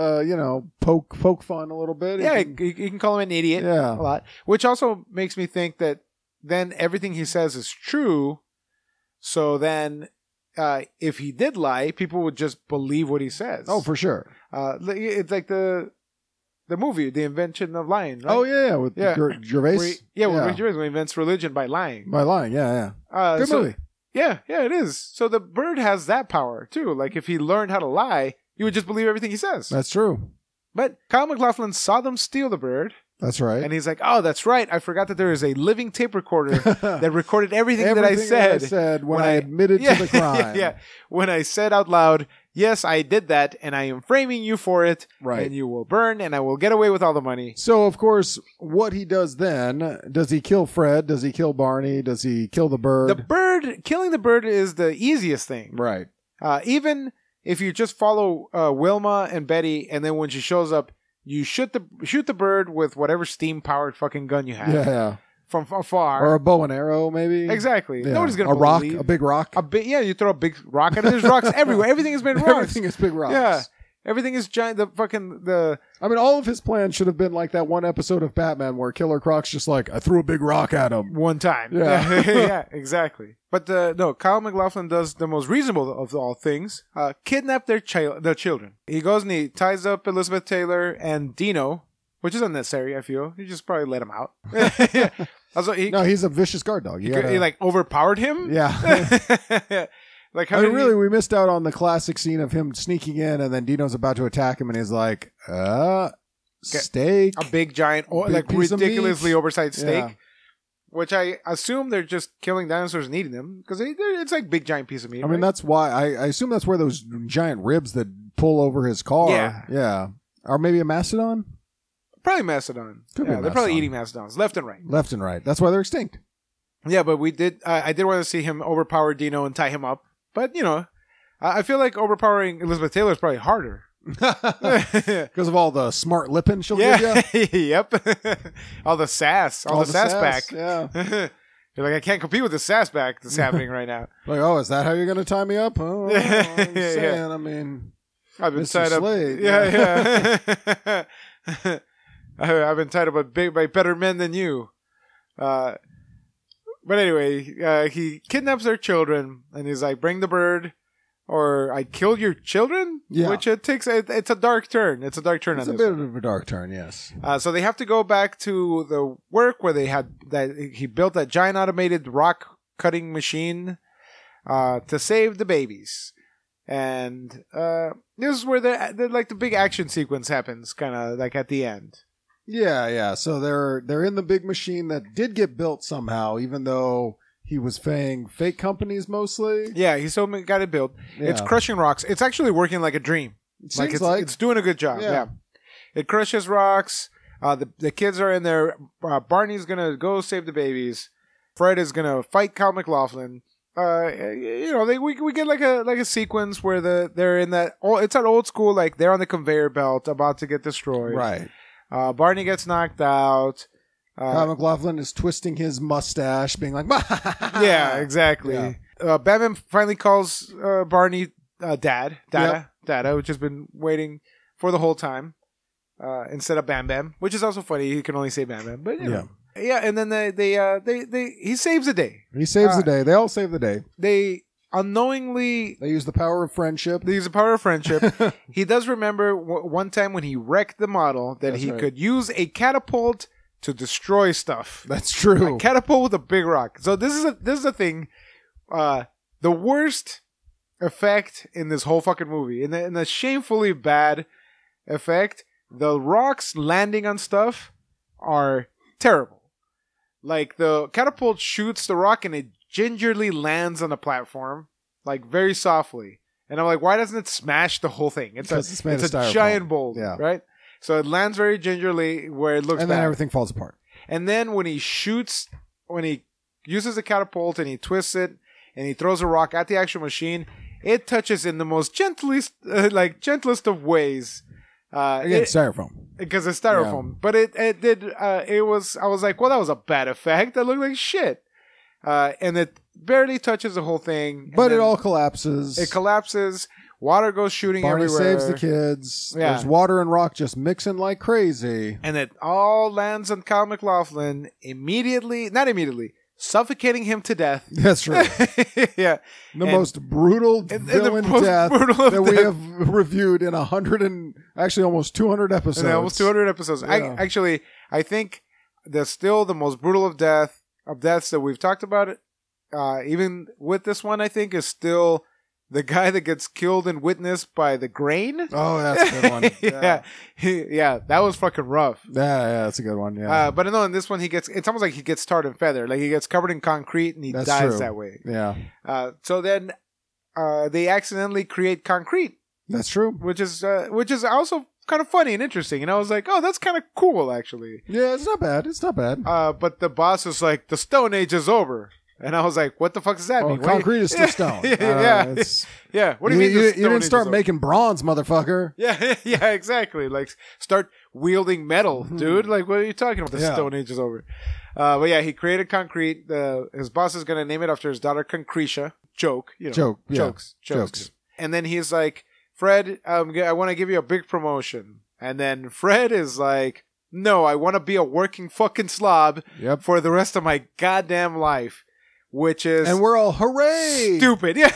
poke fun a little bit. Yeah, he can call him an idiot a lot, which also makes me think that then everything he says is true. So then, if he did lie, people would just believe what he says. Oh, for sure. It's like the movie, The Invention of Lying. Right? Oh yeah, with Gervais. With Gervais, who invents religion by lying. By lying, yeah. Good movie. Yeah, it is. So the bird has that power too. Like if he learned how to lie, you would just believe everything he says. That's true. But Kyle MacLachlan saw them steal the bird. That's right. And he's like, "Oh, that's right. I forgot that there is a living tape recorder that recorded everything that I said when I admitted to the crime." Yeah. When I said out loud, "Yes, I did that, and I am framing you for it. Right. And you will burn, and I will get away with all the money." So, of course, what he does then, does he kill Fred? Does he kill Barney? Does he kill the bird? Killing the bird is the easiest thing. Right. Even if you just follow Wilma and Betty, and then when she shows up, you shoot the bird with whatever steam-powered fucking gun you have. Yeah. From afar. Or a bow and arrow, maybe. Exactly. Yeah. Nobody's going to believe. A big rock. You throw a big rock at it. There's rocks everywhere. Everything has been rocks. Everything is big rocks. Yeah. Everything is giant. I mean, all of his plans should have been like that one episode of Batman where Killer Croc's just like, I threw a big rock at him. One time. Yeah. Yeah, exactly. But Kyle MacLachlan does the most reasonable of all things. Kidnap their children. He goes and he ties up Elizabeth Taylor and Dino, which is unnecessary, I feel. He just probably let him out. Yeah. Also, he's a vicious guard dog. He like overpowered him? Yeah. Like we missed out on the classic scene of him sneaking in, and then Dino's about to attack him, and he's like, steak. A big, giant, ridiculously oversized steak, which I assume they're just killing dinosaurs and eating them, because it's like big, giant piece of meat. I mean, that's why, I assume that's where those giant ribs that pull over his car. Yeah. Or maybe a mastodon? Probably mastodon. They're probably eating mastodons, left and right. That's why they're extinct. Yeah, but I did want to see him overpower Dino and tie him up. But, I feel like overpowering Elizabeth Taylor is probably harder. Because of all the smart lipping she'll give you? Yep. All the sass. All the sass back. Yeah. You're like, I can't compete with the sass back that's happening right now. Like, is that how you're going to tie me up? Oh, I'm saying, I mean, I've been Mr. tied Slade. Yeah. I've been tied up by better men than you. But anyway, he kidnaps their children, and he's like, bring the bird, or I killed your children? Yeah. Which it's a dark turn. It's a dark turn on this. It's a bit of a dark turn, yes. So they have to go back to the work where he built that giant automated rock cutting machine to save the babies. And this is where the big action sequence happens, kind of like at the end. Yeah. So they're in the big machine that did get built somehow, even though he was paying fake companies mostly. Yeah, he still got it built. Yeah. It's crushing rocks. It's actually working like a dream. It's doing a good job. Yeah. It crushes rocks. The kids are in there. Barney's gonna go save the babies. Fred is gonna fight Kyle MacLachlan. We get like a sequence where they're in that. It's an old school, like they're on the conveyor belt about to get destroyed. Right. Barney gets knocked out. Kyle MacLachlan is twisting his mustache, being like, yeah, exactly. Yeah. Batman finally calls Barney Dada, which has been waiting for the whole time, instead of Bam Bam, which is also funny. He can only say Bam Bam, but yeah. And then he saves the day. He saves the day. They all save the day. They unknowingly use the power of friendship. He does remember one time when he wrecked the model that could use a catapult to destroy stuff. That's true. A catapult with a big rock. So this is a thing. The worst effect in this whole fucking movie, in the shamefully bad effect, the rocks landing on stuff are terrible. Like the catapult shoots the rock and it gingerly lands on the platform, like very softly. And I'm like, why doesn't it smash the whole thing? It's a giant boulder, right? So it lands very gingerly where it looks and bad. Then everything falls apart. And then when he uses a catapult and he twists it and he throws a rock at the actual machine, it touches in the most gentlest of ways Again, styrofoam. Because it's styrofoam. Yeah. But I was like, well, that was a bad effect. That looked like shit. And it barely touches the whole thing. But it all collapses. It collapses. Water goes shooting Barney everywhere. Saves the kids. Yeah. There's water and rock just mixing like crazy. And it all lands on Kyle MacLachlan suffocating him to death. That's right. Yeah. The most brutal villain death that we have reviewed in 100 and actually almost 200 episodes. And almost 200 episodes. Yeah. I think that's still the most brutal of deaths that we've talked about. Even with this one, I think is still the guy that gets killed in Witness by the grain. Oh, that's a good one. Yeah, that was fucking rough. Yeah, that's a good one. Yeah, but no, in this one, it's almost like he gets tarred and feathered. Like he gets covered in concrete and he dies that way. Yeah. So then, they accidentally create concrete. That's true. Which is also kind of funny and interesting. And I was like, oh, that's kind of cool, actually. Yeah, it's not bad. It's not bad. But the boss is like, the Stone Age is over. And I was like, what the fuck does that mean? Concrete is still stone. Yeah. What do you mean? You didn't start making bronze, motherfucker. Yeah, exactly. Like, start wielding metal, dude. Like, what are you talking about? The Stone Age is over. But yeah, he created concrete. His boss is going to name it after his daughter, Concretia. Jokes. And then he's like, Fred, I want to give you a big promotion. And then Fred is like, no, I want to be a working fucking slob for the rest of my goddamn life. Which is... And we're all, hooray! Stupid. Yeah.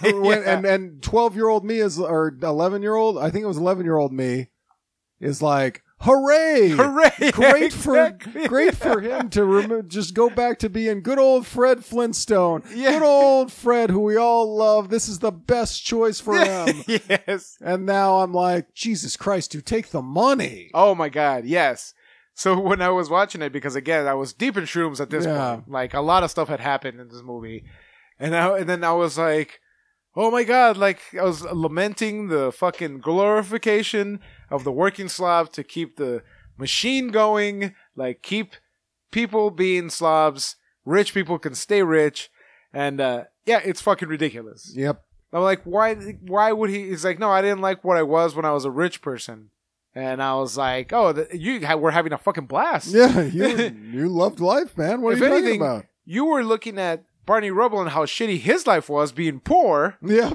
And 12-year-old me or 11-year-old, I think it was 11-year-old me, is like, hooray! Hooray! Great for him to just go back to being good old Fred Flintstone. Yeah. Good old Fred, who we all love. This is the best choice for him. Yes. And now I'm like, Jesus Christ, dude, take the money. Oh my God, yes. So when I was watching it, because again, I was deep in shrooms at this point. Like, a lot of stuff had happened in this movie. And then I was like, oh my God, like, I was lamenting the fucking glorification of the working slob to keep the machine going, like, keep people being slobs, rich people can stay rich, and it's fucking ridiculous. Yep. I'm like, why would he? He's like, no, I didn't like what I was when I was a rich person. And I was like, oh, we're having a fucking blast. Yeah, you loved life, man. What are you talking about? You were looking at Barney Rubble and how shitty his life was being poor. Yeah.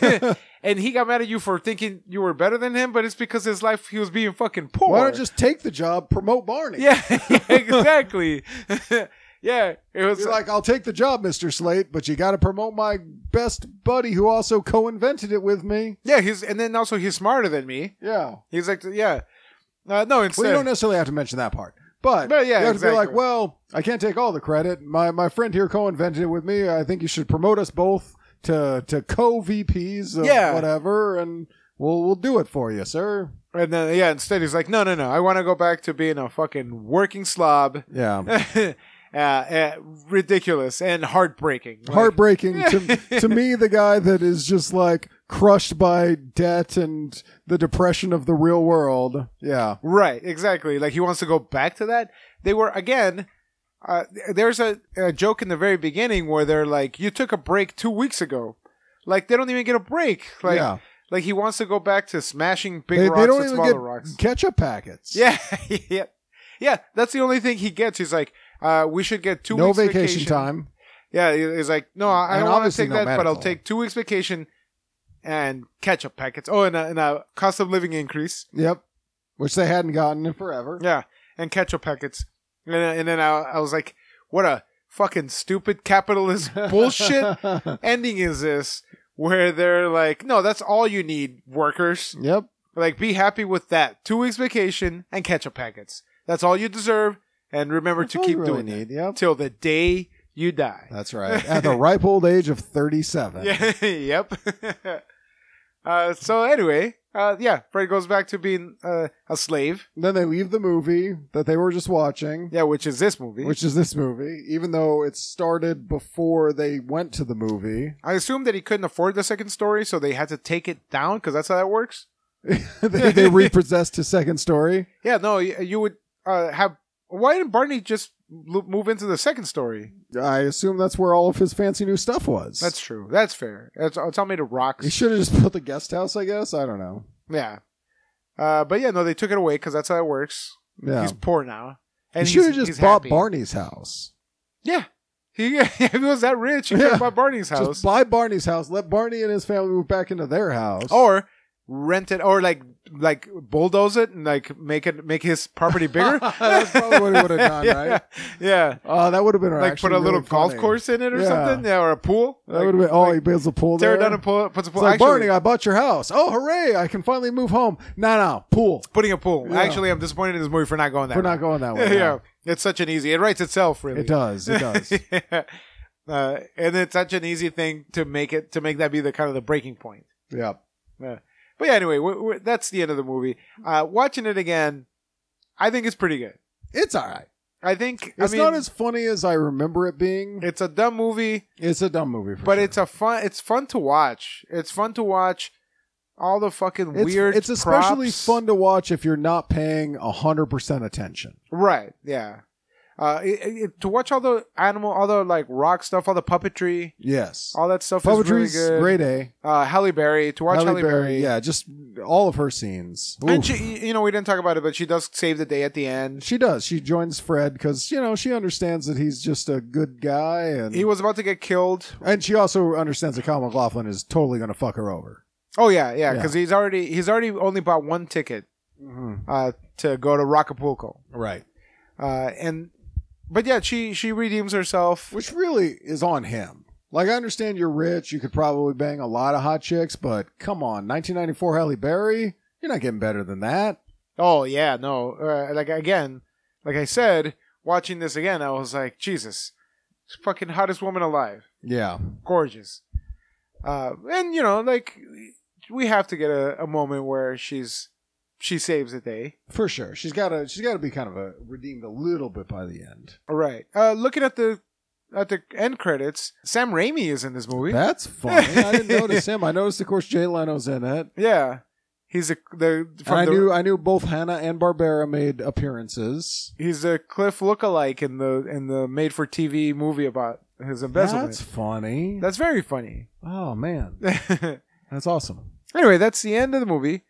And he got mad at you for thinking you were better than him, but it's because his life, he was being fucking poor. Why don't you just take the job, promote Barney? Yeah, exactly. Yeah, it was like, I'll take the job, Mr. Slate, but you got to promote my best buddy who also co-invented it with me. Yeah, and then also he's smarter than me. Yeah. He's like, yeah. No, instead. Well, you don't necessarily have to mention that part. But yeah, you have exactly. to be like, well, I can't take all the credit. My friend here co-invented it with me. I think you should promote us both to co-VPs of whatever, and we'll do it for you, sir. And then, instead he's like, no. I want to go back to being a fucking working slob. Yeah. Ridiculous and heartbreaking. Heartbreaking to me, the guy that is just like crushed by debt and the depression of the real world. Yeah. Right, exactly. Like he wants to go back to that. They were, again, there's a joke in the very beginning where they're like, you took a break 2 weeks ago. Like, they don't even get a break. Like, like he wants to go back to smashing big rocks with smaller rocks. Ketchup packets. Yeah. Yeah, that's the only thing he gets. He's like, we should get 2 weeks vacation time. Yeah, he's like, no, I don't want to take that, but I'll take 2 weeks vacation and ketchup packets. Oh, and a cost of living increase. Yep, which they hadn't gotten in forever. Yeah, and ketchup packets. And then I was like, what a fucking stupid capitalist bullshit ending is this, where they're like, no, that's all you need, workers. Yep. Like, be happy with that. 2 weeks vacation and ketchup packets. That's all you deserve. And remember to keep doing it till the day you die. That's right. At the ripe old age of 37. Yeah. Yep. So anyway, Fred goes back to being a slave. Then they leave the movie that they were just watching. Yeah, which is this movie. Even though it started before they went to the movie. I assume that he couldn't afford the second story, so they had to take it down, because that's how that works. they repossessed his second story. Yeah, no, you would have... Why didn't Barney just move into the second story? I assume that's where all of his fancy new stuff was. That's true. That's fair. It's all made of rocks. He should have just built a guest house, I guess. I don't know. Yeah. But yeah, no, they took it away because that's how it works. Yeah. He's poor now. And he should have just bought Barney's house. Yeah. He was that rich. He could have bought Barney's house. Just buy Barney's house. Let Barney and his family move back into their house. Or rent it, or like bulldoze it and like make his property bigger. That's probably what he would have done, right? Yeah. Oh, that would have been like put a little golf course in it or something. Yeah, or a pool. That would have been. He builds a pool there. Tear it down and puts a pool. It's like, Barney, I bought your house. Oh, hooray! I can finally move home. No, pool. Putting a pool. Yeah. Actually, I'm disappointed in this movie for not going that way. For not going that way. Yeah. It's such an easy. It writes itself, really. It does. Yeah. And it's such an easy thing to make that be the kind of the breaking point. Yeah. But yeah, anyway, that's the end of the movie. Watching it again, I think it's pretty good. It's all right. I think it's not as funny as I remember it being. It's a dumb movie. It's a dumb movie, but sure. It's fun to watch. It's fun to watch all the fucking weird. It's especially props. fun to watch if you're not paying 100% attention. Right. Yeah. To watch all the like rock stuff, all the puppetry, yes, all that stuff puppetry's is really good. Grade A. Halle Berry, to watch Halle Berry, yeah, just all of her scenes. Oof. And she, we didn't talk about it, but she does save the day at the end. She does. She joins Fred because she understands that he's just a good guy, and he was about to get killed. And she also understands that Kyle MacLachlan is totally going to fuck her over. Oh yeah, because he's already only bought one ticket to go to Acapulco, right? But yeah, she redeems herself. Which really is on him. Like, I understand you're rich. You could probably bang a lot of hot chicks, but come on. 1994 Halle Berry? You're not getting better than that. Oh, yeah, no. Like I said, watching this again, I was like, Jesus. She's fucking hottest woman alive. Yeah. Gorgeous. And, like, we have to get a moment where she saves the day. For sure. She's got to be kind of redeemed a little bit by the end. All right. Looking at the end credits, Sam Raimi is in this movie. That's funny. I didn't notice him. I noticed, of course, Jay Leno's in it. Yeah. He's I knew both Hanna and Barbera made appearances. He's a Cliff lookalike in the made-for-TV movie about his embezzlement. That's funny. That's very funny. Oh, man. That's awesome. Anyway, that's the end of the movie.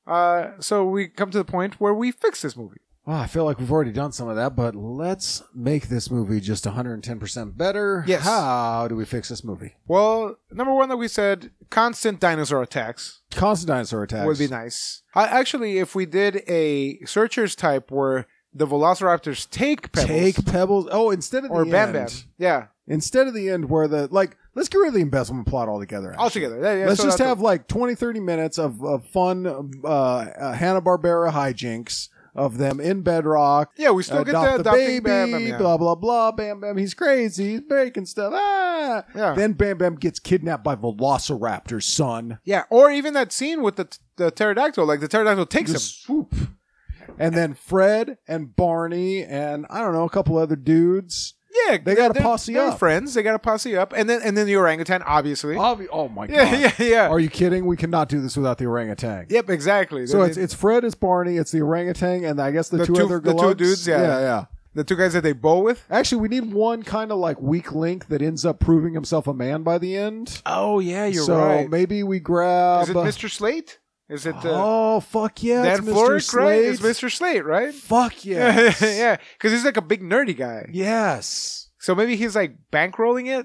So we come to the point where we fix this movie. Well, I feel like we've already done some of that, but let's make this movie just 110% better. Yes. How do we fix this movie? Well, number one, like we said, constant dinosaur attacks. Constant dinosaur attacks. Would be nice. Actually, if we did a Searchers type where the Velociraptors take pebbles. Oh, instead of the end. Or Bam Bam. Yeah. Instead of the end where let's get rid of the embezzlement plot altogether. Actually. Altogether. Yeah, let's just have like 20-30 minutes of fun Hanna-Barbera hijinks of them in Bedrock. Yeah, we still get the baby, Bam Bam, yeah. blah, blah, blah. Bam Bam, he's crazy. He's breaking stuff. Ah. Yeah. Then Bam Bam gets kidnapped by Velociraptors, son. Yeah, or even that scene with the pterodactyl. Like the pterodactyl takes him. Swoop. And then Fred and Barney and, I don't know, a couple other dudes. Yeah, they got to posse they're up. Friends, they got to posse up, and then the orangutan, obviously. Oh my god! Yeah. Are you kidding? We cannot do this without the orangutan. Yep, exactly. So it's Fred, it's Barney, it's the orangutan, and I guess the two other the two dudes. Yeah. The two guys that they bowl with. Actually, we need one kind of like weak link that ends up proving himself a man by the end. Oh yeah, you're So right. maybe we grab. Is it Mr. Slate? Is it? Oh fuck yeah! Dan Florek, Slate. Right? It's Mr. Slate, right? Fuck yeah! Yeah, because he's like a big nerdy guy. Yes. So maybe he's like bankrolling it,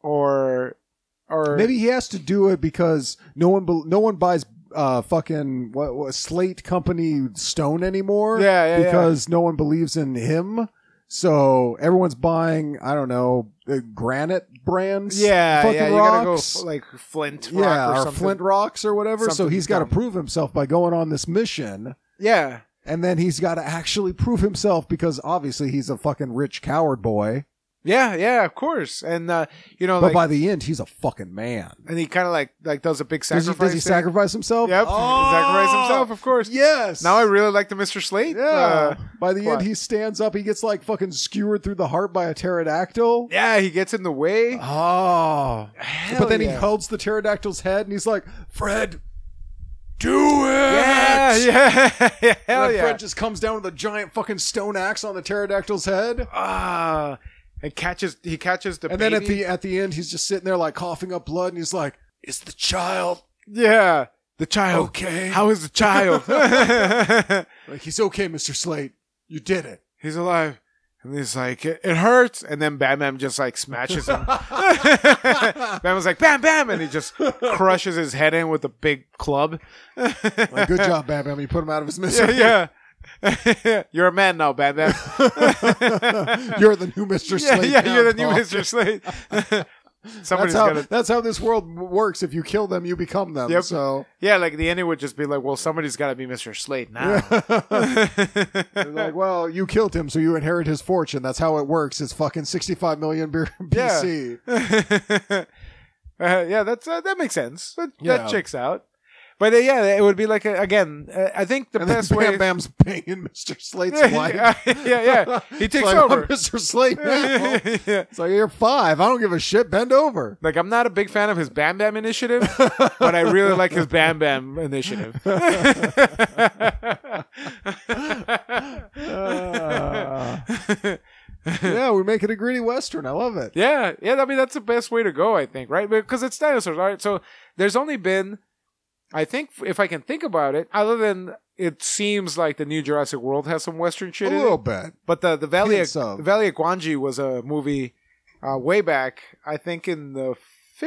or maybe he has to do it because no one buys fucking what Slate Company stone anymore. Yeah, because no one believes in him. So everyone's buying, I don't know, granite brands. Yeah, you rocks. Gotta go like Flint rock or Flint rocks or whatever. So he's got to prove himself by going on this mission. Yeah. And then he's got to actually prove himself because obviously he's a fucking rich coward boy. Yeah, of course. And, but by the end, he's a fucking man. And he kind of like does a big sacrifice. Does he sacrifice himself? Yep. Sacrifice himself, of course. Yes. Now I really like the Mr. Slate. Yeah. By the end, he stands up. He gets like fucking skewered through the heart by a pterodactyl. Yeah, he gets in the way. Oh. But then he holds the pterodactyl's head and he's like, Fred, do it! Yeah. Hell and Fred just comes down with a giant fucking stone axe on the pterodactyl's head. And he catches the and baby. Then at the end, he's just sitting there like coughing up blood, and he's like, "Is the child?" Yeah, The child. Okay. How is the child? Like, he's okay, Mr. Slate. You did it. He's alive. And he's like, it hurts. And then Batman just like smashes him. Batman's like, bam, bam. And he just crushes his head in with a big club. Like, good job, Batman. You put him out of his misery. Yeah. You're a man now, Batman. You're the new Mr. Slate. Yeah, you're the new Mr. Slate. That's how this world works. If you kill them, you become them. Yep. So yeah, like the ending would just be like, well, somebody's got to be Mr. Slate now. like, well, you killed him, so you inherit his fortune. That's how it works. It's fucking 65 million BC. Yeah, that makes sense. That checks out. But it would be like I think the best way. Bam Bam's banging Mr. Slate's wife. Yeah. He takes like, over. I'm Mr. Slate now. It's like, you're 5. I don't give a shit. Bend over. Like, I'm not a big fan of his Bam Bam initiative, but I really like his Bam Bam initiative. Yeah, we're making a gritty Western. I love it. Yeah. I mean, that's the best way to go, I think, right? Because it's dinosaurs, right? So there's only been, I think, if I can think about it, other than it seems like the new Jurassic World has some Western shit in it. A little bit. But the Valley of Gwangi was a movie way back, I think in the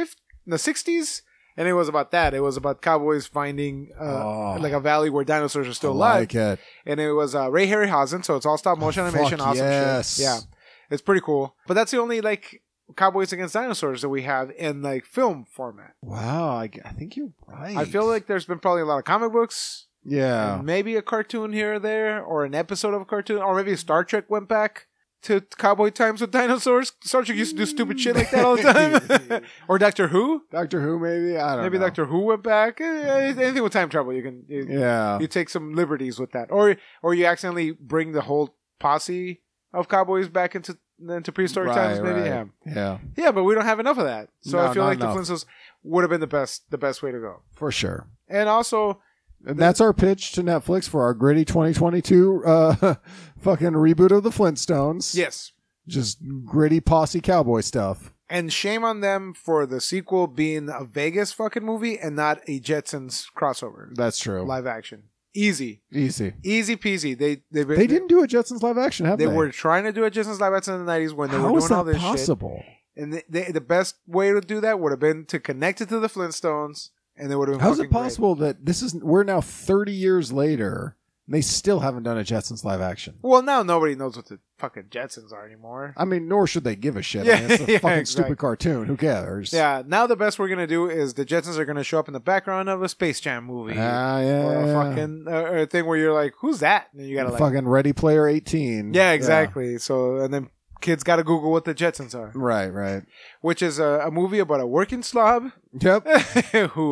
60s. And it was about that. It was about cowboys finding like a valley where dinosaurs are still alive. Like it. And it was Ray Harryhausen, so it's all stop motion animation. Awesome shit. Yeah. It's pretty cool. But that's the only like Cowboys Against Dinosaurs that we have in like film format. Wow, I think you're right. I feel like there's been probably a lot of comic books. Yeah. Maybe a cartoon here or there, or an episode of a cartoon, or maybe Star Trek went back to cowboy times with dinosaurs. Star Trek used to do stupid shit like that all the time. Or Doctor Who. Doctor Who, maybe? I don't know. Maybe Doctor Who went back. Anything with time travel, you take some liberties with that. Or you accidentally bring the whole posse of cowboys back into prehistoric times, maybe. Right. Yeah, but we don't have enough of that. So No, I feel like enough. the Flintstones would have been the best way to go. For sure. And also, And that's our pitch to Netflix for our gritty 2022 fucking reboot of the Flintstones. yes. Just gritty posse cowboy stuff. And shame on them for the sequel being a Vegas fucking movie and not a Jetsons crossover. That's true. Live action. Easy peasy. They didn't do a Jetsons live action, have they? They were trying to do a Jetsons live action in the 90s when they How were is doing all that this possible? shit. And the best way to do that would have been to connect it to the Flintstones, and they would have been How's fucking it possible that we're now 30 years later and they still haven't done a Jetsons live action? Great. Well, now nobody knows what the fucking Jetsons are anymore. I mean, nor should they give a shit. Yeah, I mean, it's a yeah, fucking exactly. stupid cartoon. Who cares? Yeah, now the best we're going to do is the Jetsons are going to show up in the background of a Space Jam movie. Yeah. Or a fucking or a thing where you're like, who's that? And you got to like... Fucking Ready Player 18. Yeah, exactly. So, and then kids got to Google what the Jetsons are. Right. Which is a movie about a working slob Yep. who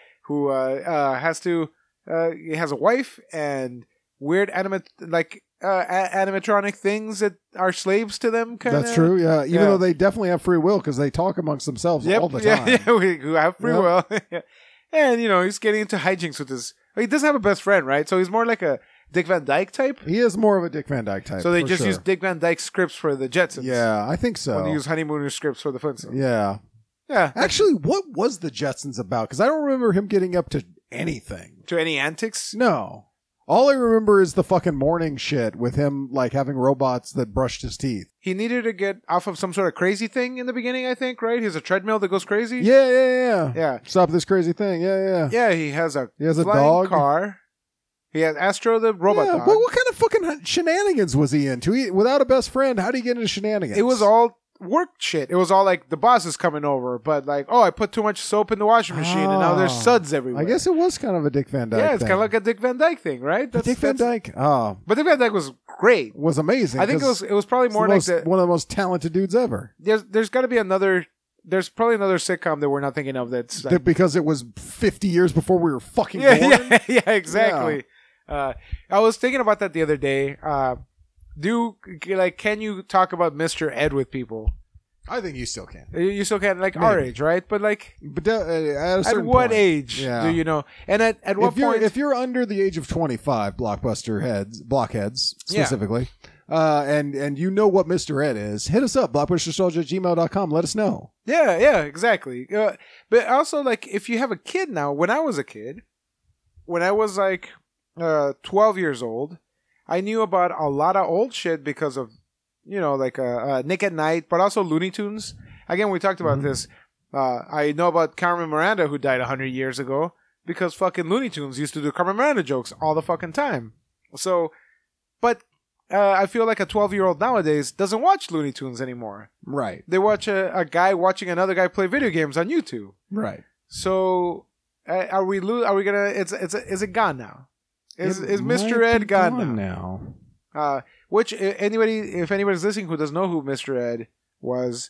has to he has a wife and weird animatronic things that are slaves to them. Kinda. That's true. Yeah. Even though they definitely have free will because they talk amongst themselves all the time. Yeah, who have free will. And he's getting into hijinks with his. He doesn't have a best friend, right? So he's more like a Dick Van Dyke type. He is more of a Dick Van Dyke type. So they just use Dick Van Dyke scripts for the Jetsons. Yeah, I think so. When they use Honeymooner scripts for the Flintstones. Yeah. Yeah. Actually, what was the Jetsons about? Because I don't remember him getting up to anything. To any antics? No. All I remember is the fucking morning shit with him like having robots that brushed his teeth. He needed to get off of some sort of crazy thing in the beginning, I think, right? He has a treadmill that goes crazy. Yeah. Stop this crazy thing. Yeah. Yeah, he has a a flying dog. car. He has Astro the robot dog. But what kind of fucking shenanigans was he into? Without a best friend, how do you get into shenanigans? It was all work shit. It was all like the boss is coming over, but like, I put too much soap in the washing machine and now there's suds everywhere. I guess it was kind of a Dick Van Dyke Yeah, it's thing. kind of like a Dick Van Dyke thing, right? Dick Van Dyke. Oh. But Dick Van Dyke was great. Was amazing. I think it was probably more like one of the most talented dudes ever. There's got to be there's probably another sitcom that we're not thinking of that's like, because it was 50 years before we were fucking born. Yeah, exactly. I was thinking about that the other day. Can you talk about Mr. Ed with people? I think you still can. You still can, like our age, right? But like, at a certain at what point. age do you know? And at what point? If you're under the age of 25, blockheads specifically, and you know what Mr. Ed is, hit us up, blockbustersoldier@gmail.com. Let us know. Yeah, exactly. But also, like, if you have a kid now, when I was a kid, when I was like 12 years old, I knew about a lot of old shit because of, like Nick at Night, but also Looney Tunes. Again, we talked about this. I know about Carmen Miranda, who died 100 years ago, because fucking Looney Tunes used to do Carmen Miranda jokes all the fucking time. So, but I feel like a 12-year-old nowadays doesn't watch Looney Tunes anymore. Right. They watch a guy watching another guy play video games on YouTube. Right. So, are we gonna? Is it gone now? Is Mr. Ed gone now? Which if anybody's listening who doesn't know who Mr. Ed was,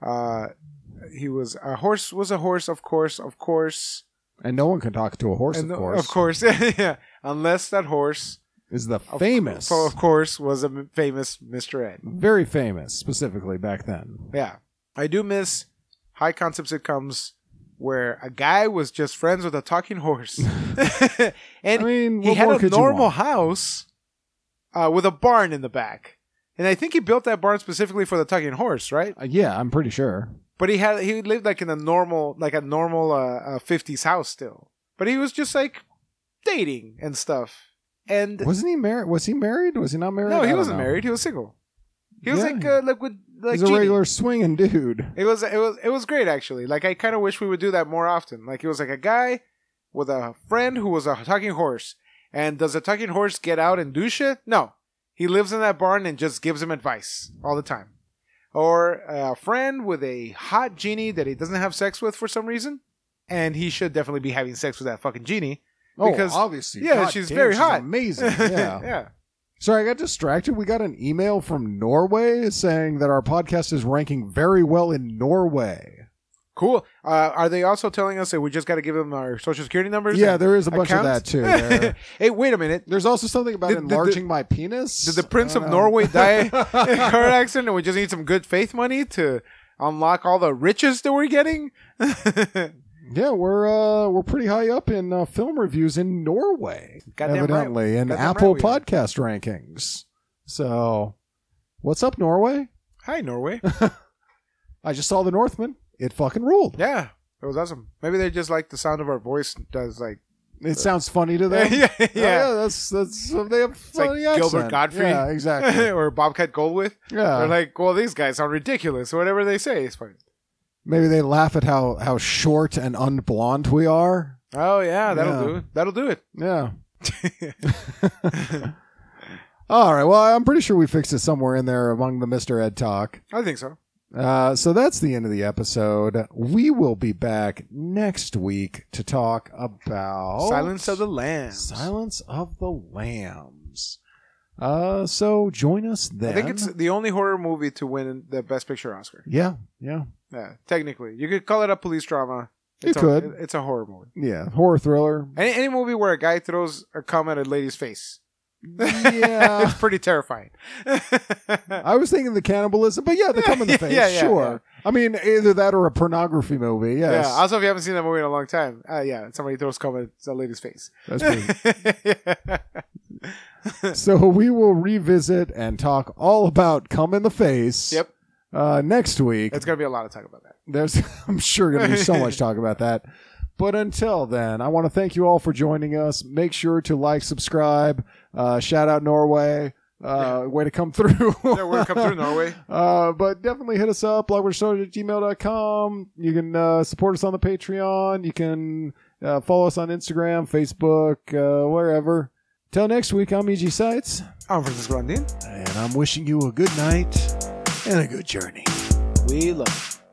he was a horse. Was a horse, of course. And no one can talk to a horse, of course. Of course, yeah. Unless that horse is the famous. Of course, was a famous Mr. Ed. Very famous, specifically back then. Yeah, I do miss high concept sitcoms where a guy was just friends with a talking horse, and he had a normal house with a barn in the back, and I think he built that barn specifically for the talking horse, right? Yeah, I'm pretty sure. But he lived like in a normal 50s house still. But he was just like dating and stuff. And wasn't he married? Was he married? Was he not married? No, he wasn't married. He was single. He was like he's a regular swinging dude. It was great actually. Like I kind of wish we would do that more often. Like it was like a guy with a friend who was a talking horse. And does a talking horse get out and do shit? No. He lives in that barn and just gives him advice all the time. Or a friend with a hot genie that he doesn't have sex with for some reason. And he should definitely be having sex with that fucking genie. Because, obviously. Yeah, she's very hot. Amazing. Yeah. Yeah. Sorry, I got distracted. We got an email from Norway saying that our podcast is ranking very well in Norway. Cool. Are they also telling us that we just got to give them our social security numbers? Yeah, there is a bunch of that too. Hey, wait a minute. There's also something about enlarging my penis. Did the Prince of Norway die in a car accident and we just need some good faith money to unlock all the riches that we're getting? Yeah, we're pretty high up in film reviews in Norway, evidently, in Apple Podcast rankings. So, what's up, Norway? Hi, Norway. I just saw The Northman. It fucking ruled. Yeah, it was awesome. Maybe they just like the sound of our voice. Does like it sounds funny to them? Yeah. That's they have funny like accent. Gilbert Gottfried, yeah, exactly, or Bobcat Goldthwait. Yeah, they're like, well, these guys sound ridiculous. Whatever they say is funny. Maybe they laugh at how short and unblonde we are. Oh yeah, that'll do it. That'll do it. Yeah. All right. Well, I'm pretty sure we fixed it somewhere in there among the Mr. Ed talk. I think so. So that's the end of the episode. We will be back next week to talk about Silence of the Lambs. Silence of the Lambs. So join us then. I think it's the only horror movie to win the Best Picture Oscar. Yeah. Yeah, technically. You could call it a police drama. It's a horror movie. Yeah, horror thriller. Any movie where a guy throws a cum at a lady's face. Yeah. It's pretty terrifying. I was thinking the cannibalism, but yeah, the cum in the face. Sure. Yeah. I mean, either that or a pornography movie. Yes. Yeah. Also, if you haven't seen that movie in a long time, somebody throws cum at a lady's face. That's pretty. So we will revisit and talk all about cum in the face. Yep. Next week. It's going to be a lot of talk about that. I'm sure going to be so much talk about that. But until then, I want to thank you all for joining us. Make sure to like, subscribe, shout out Norway. Way to come through. Way to come through, Norway. But definitely hit us up, blogwithstories@gmail.com. You can support us on the Patreon. You can follow us on Instagram, Facebook, wherever. Till next week, I'm E.G. Seitz. I'm Francisco Rondin. And I'm wishing you a good night and a good journey. We love you.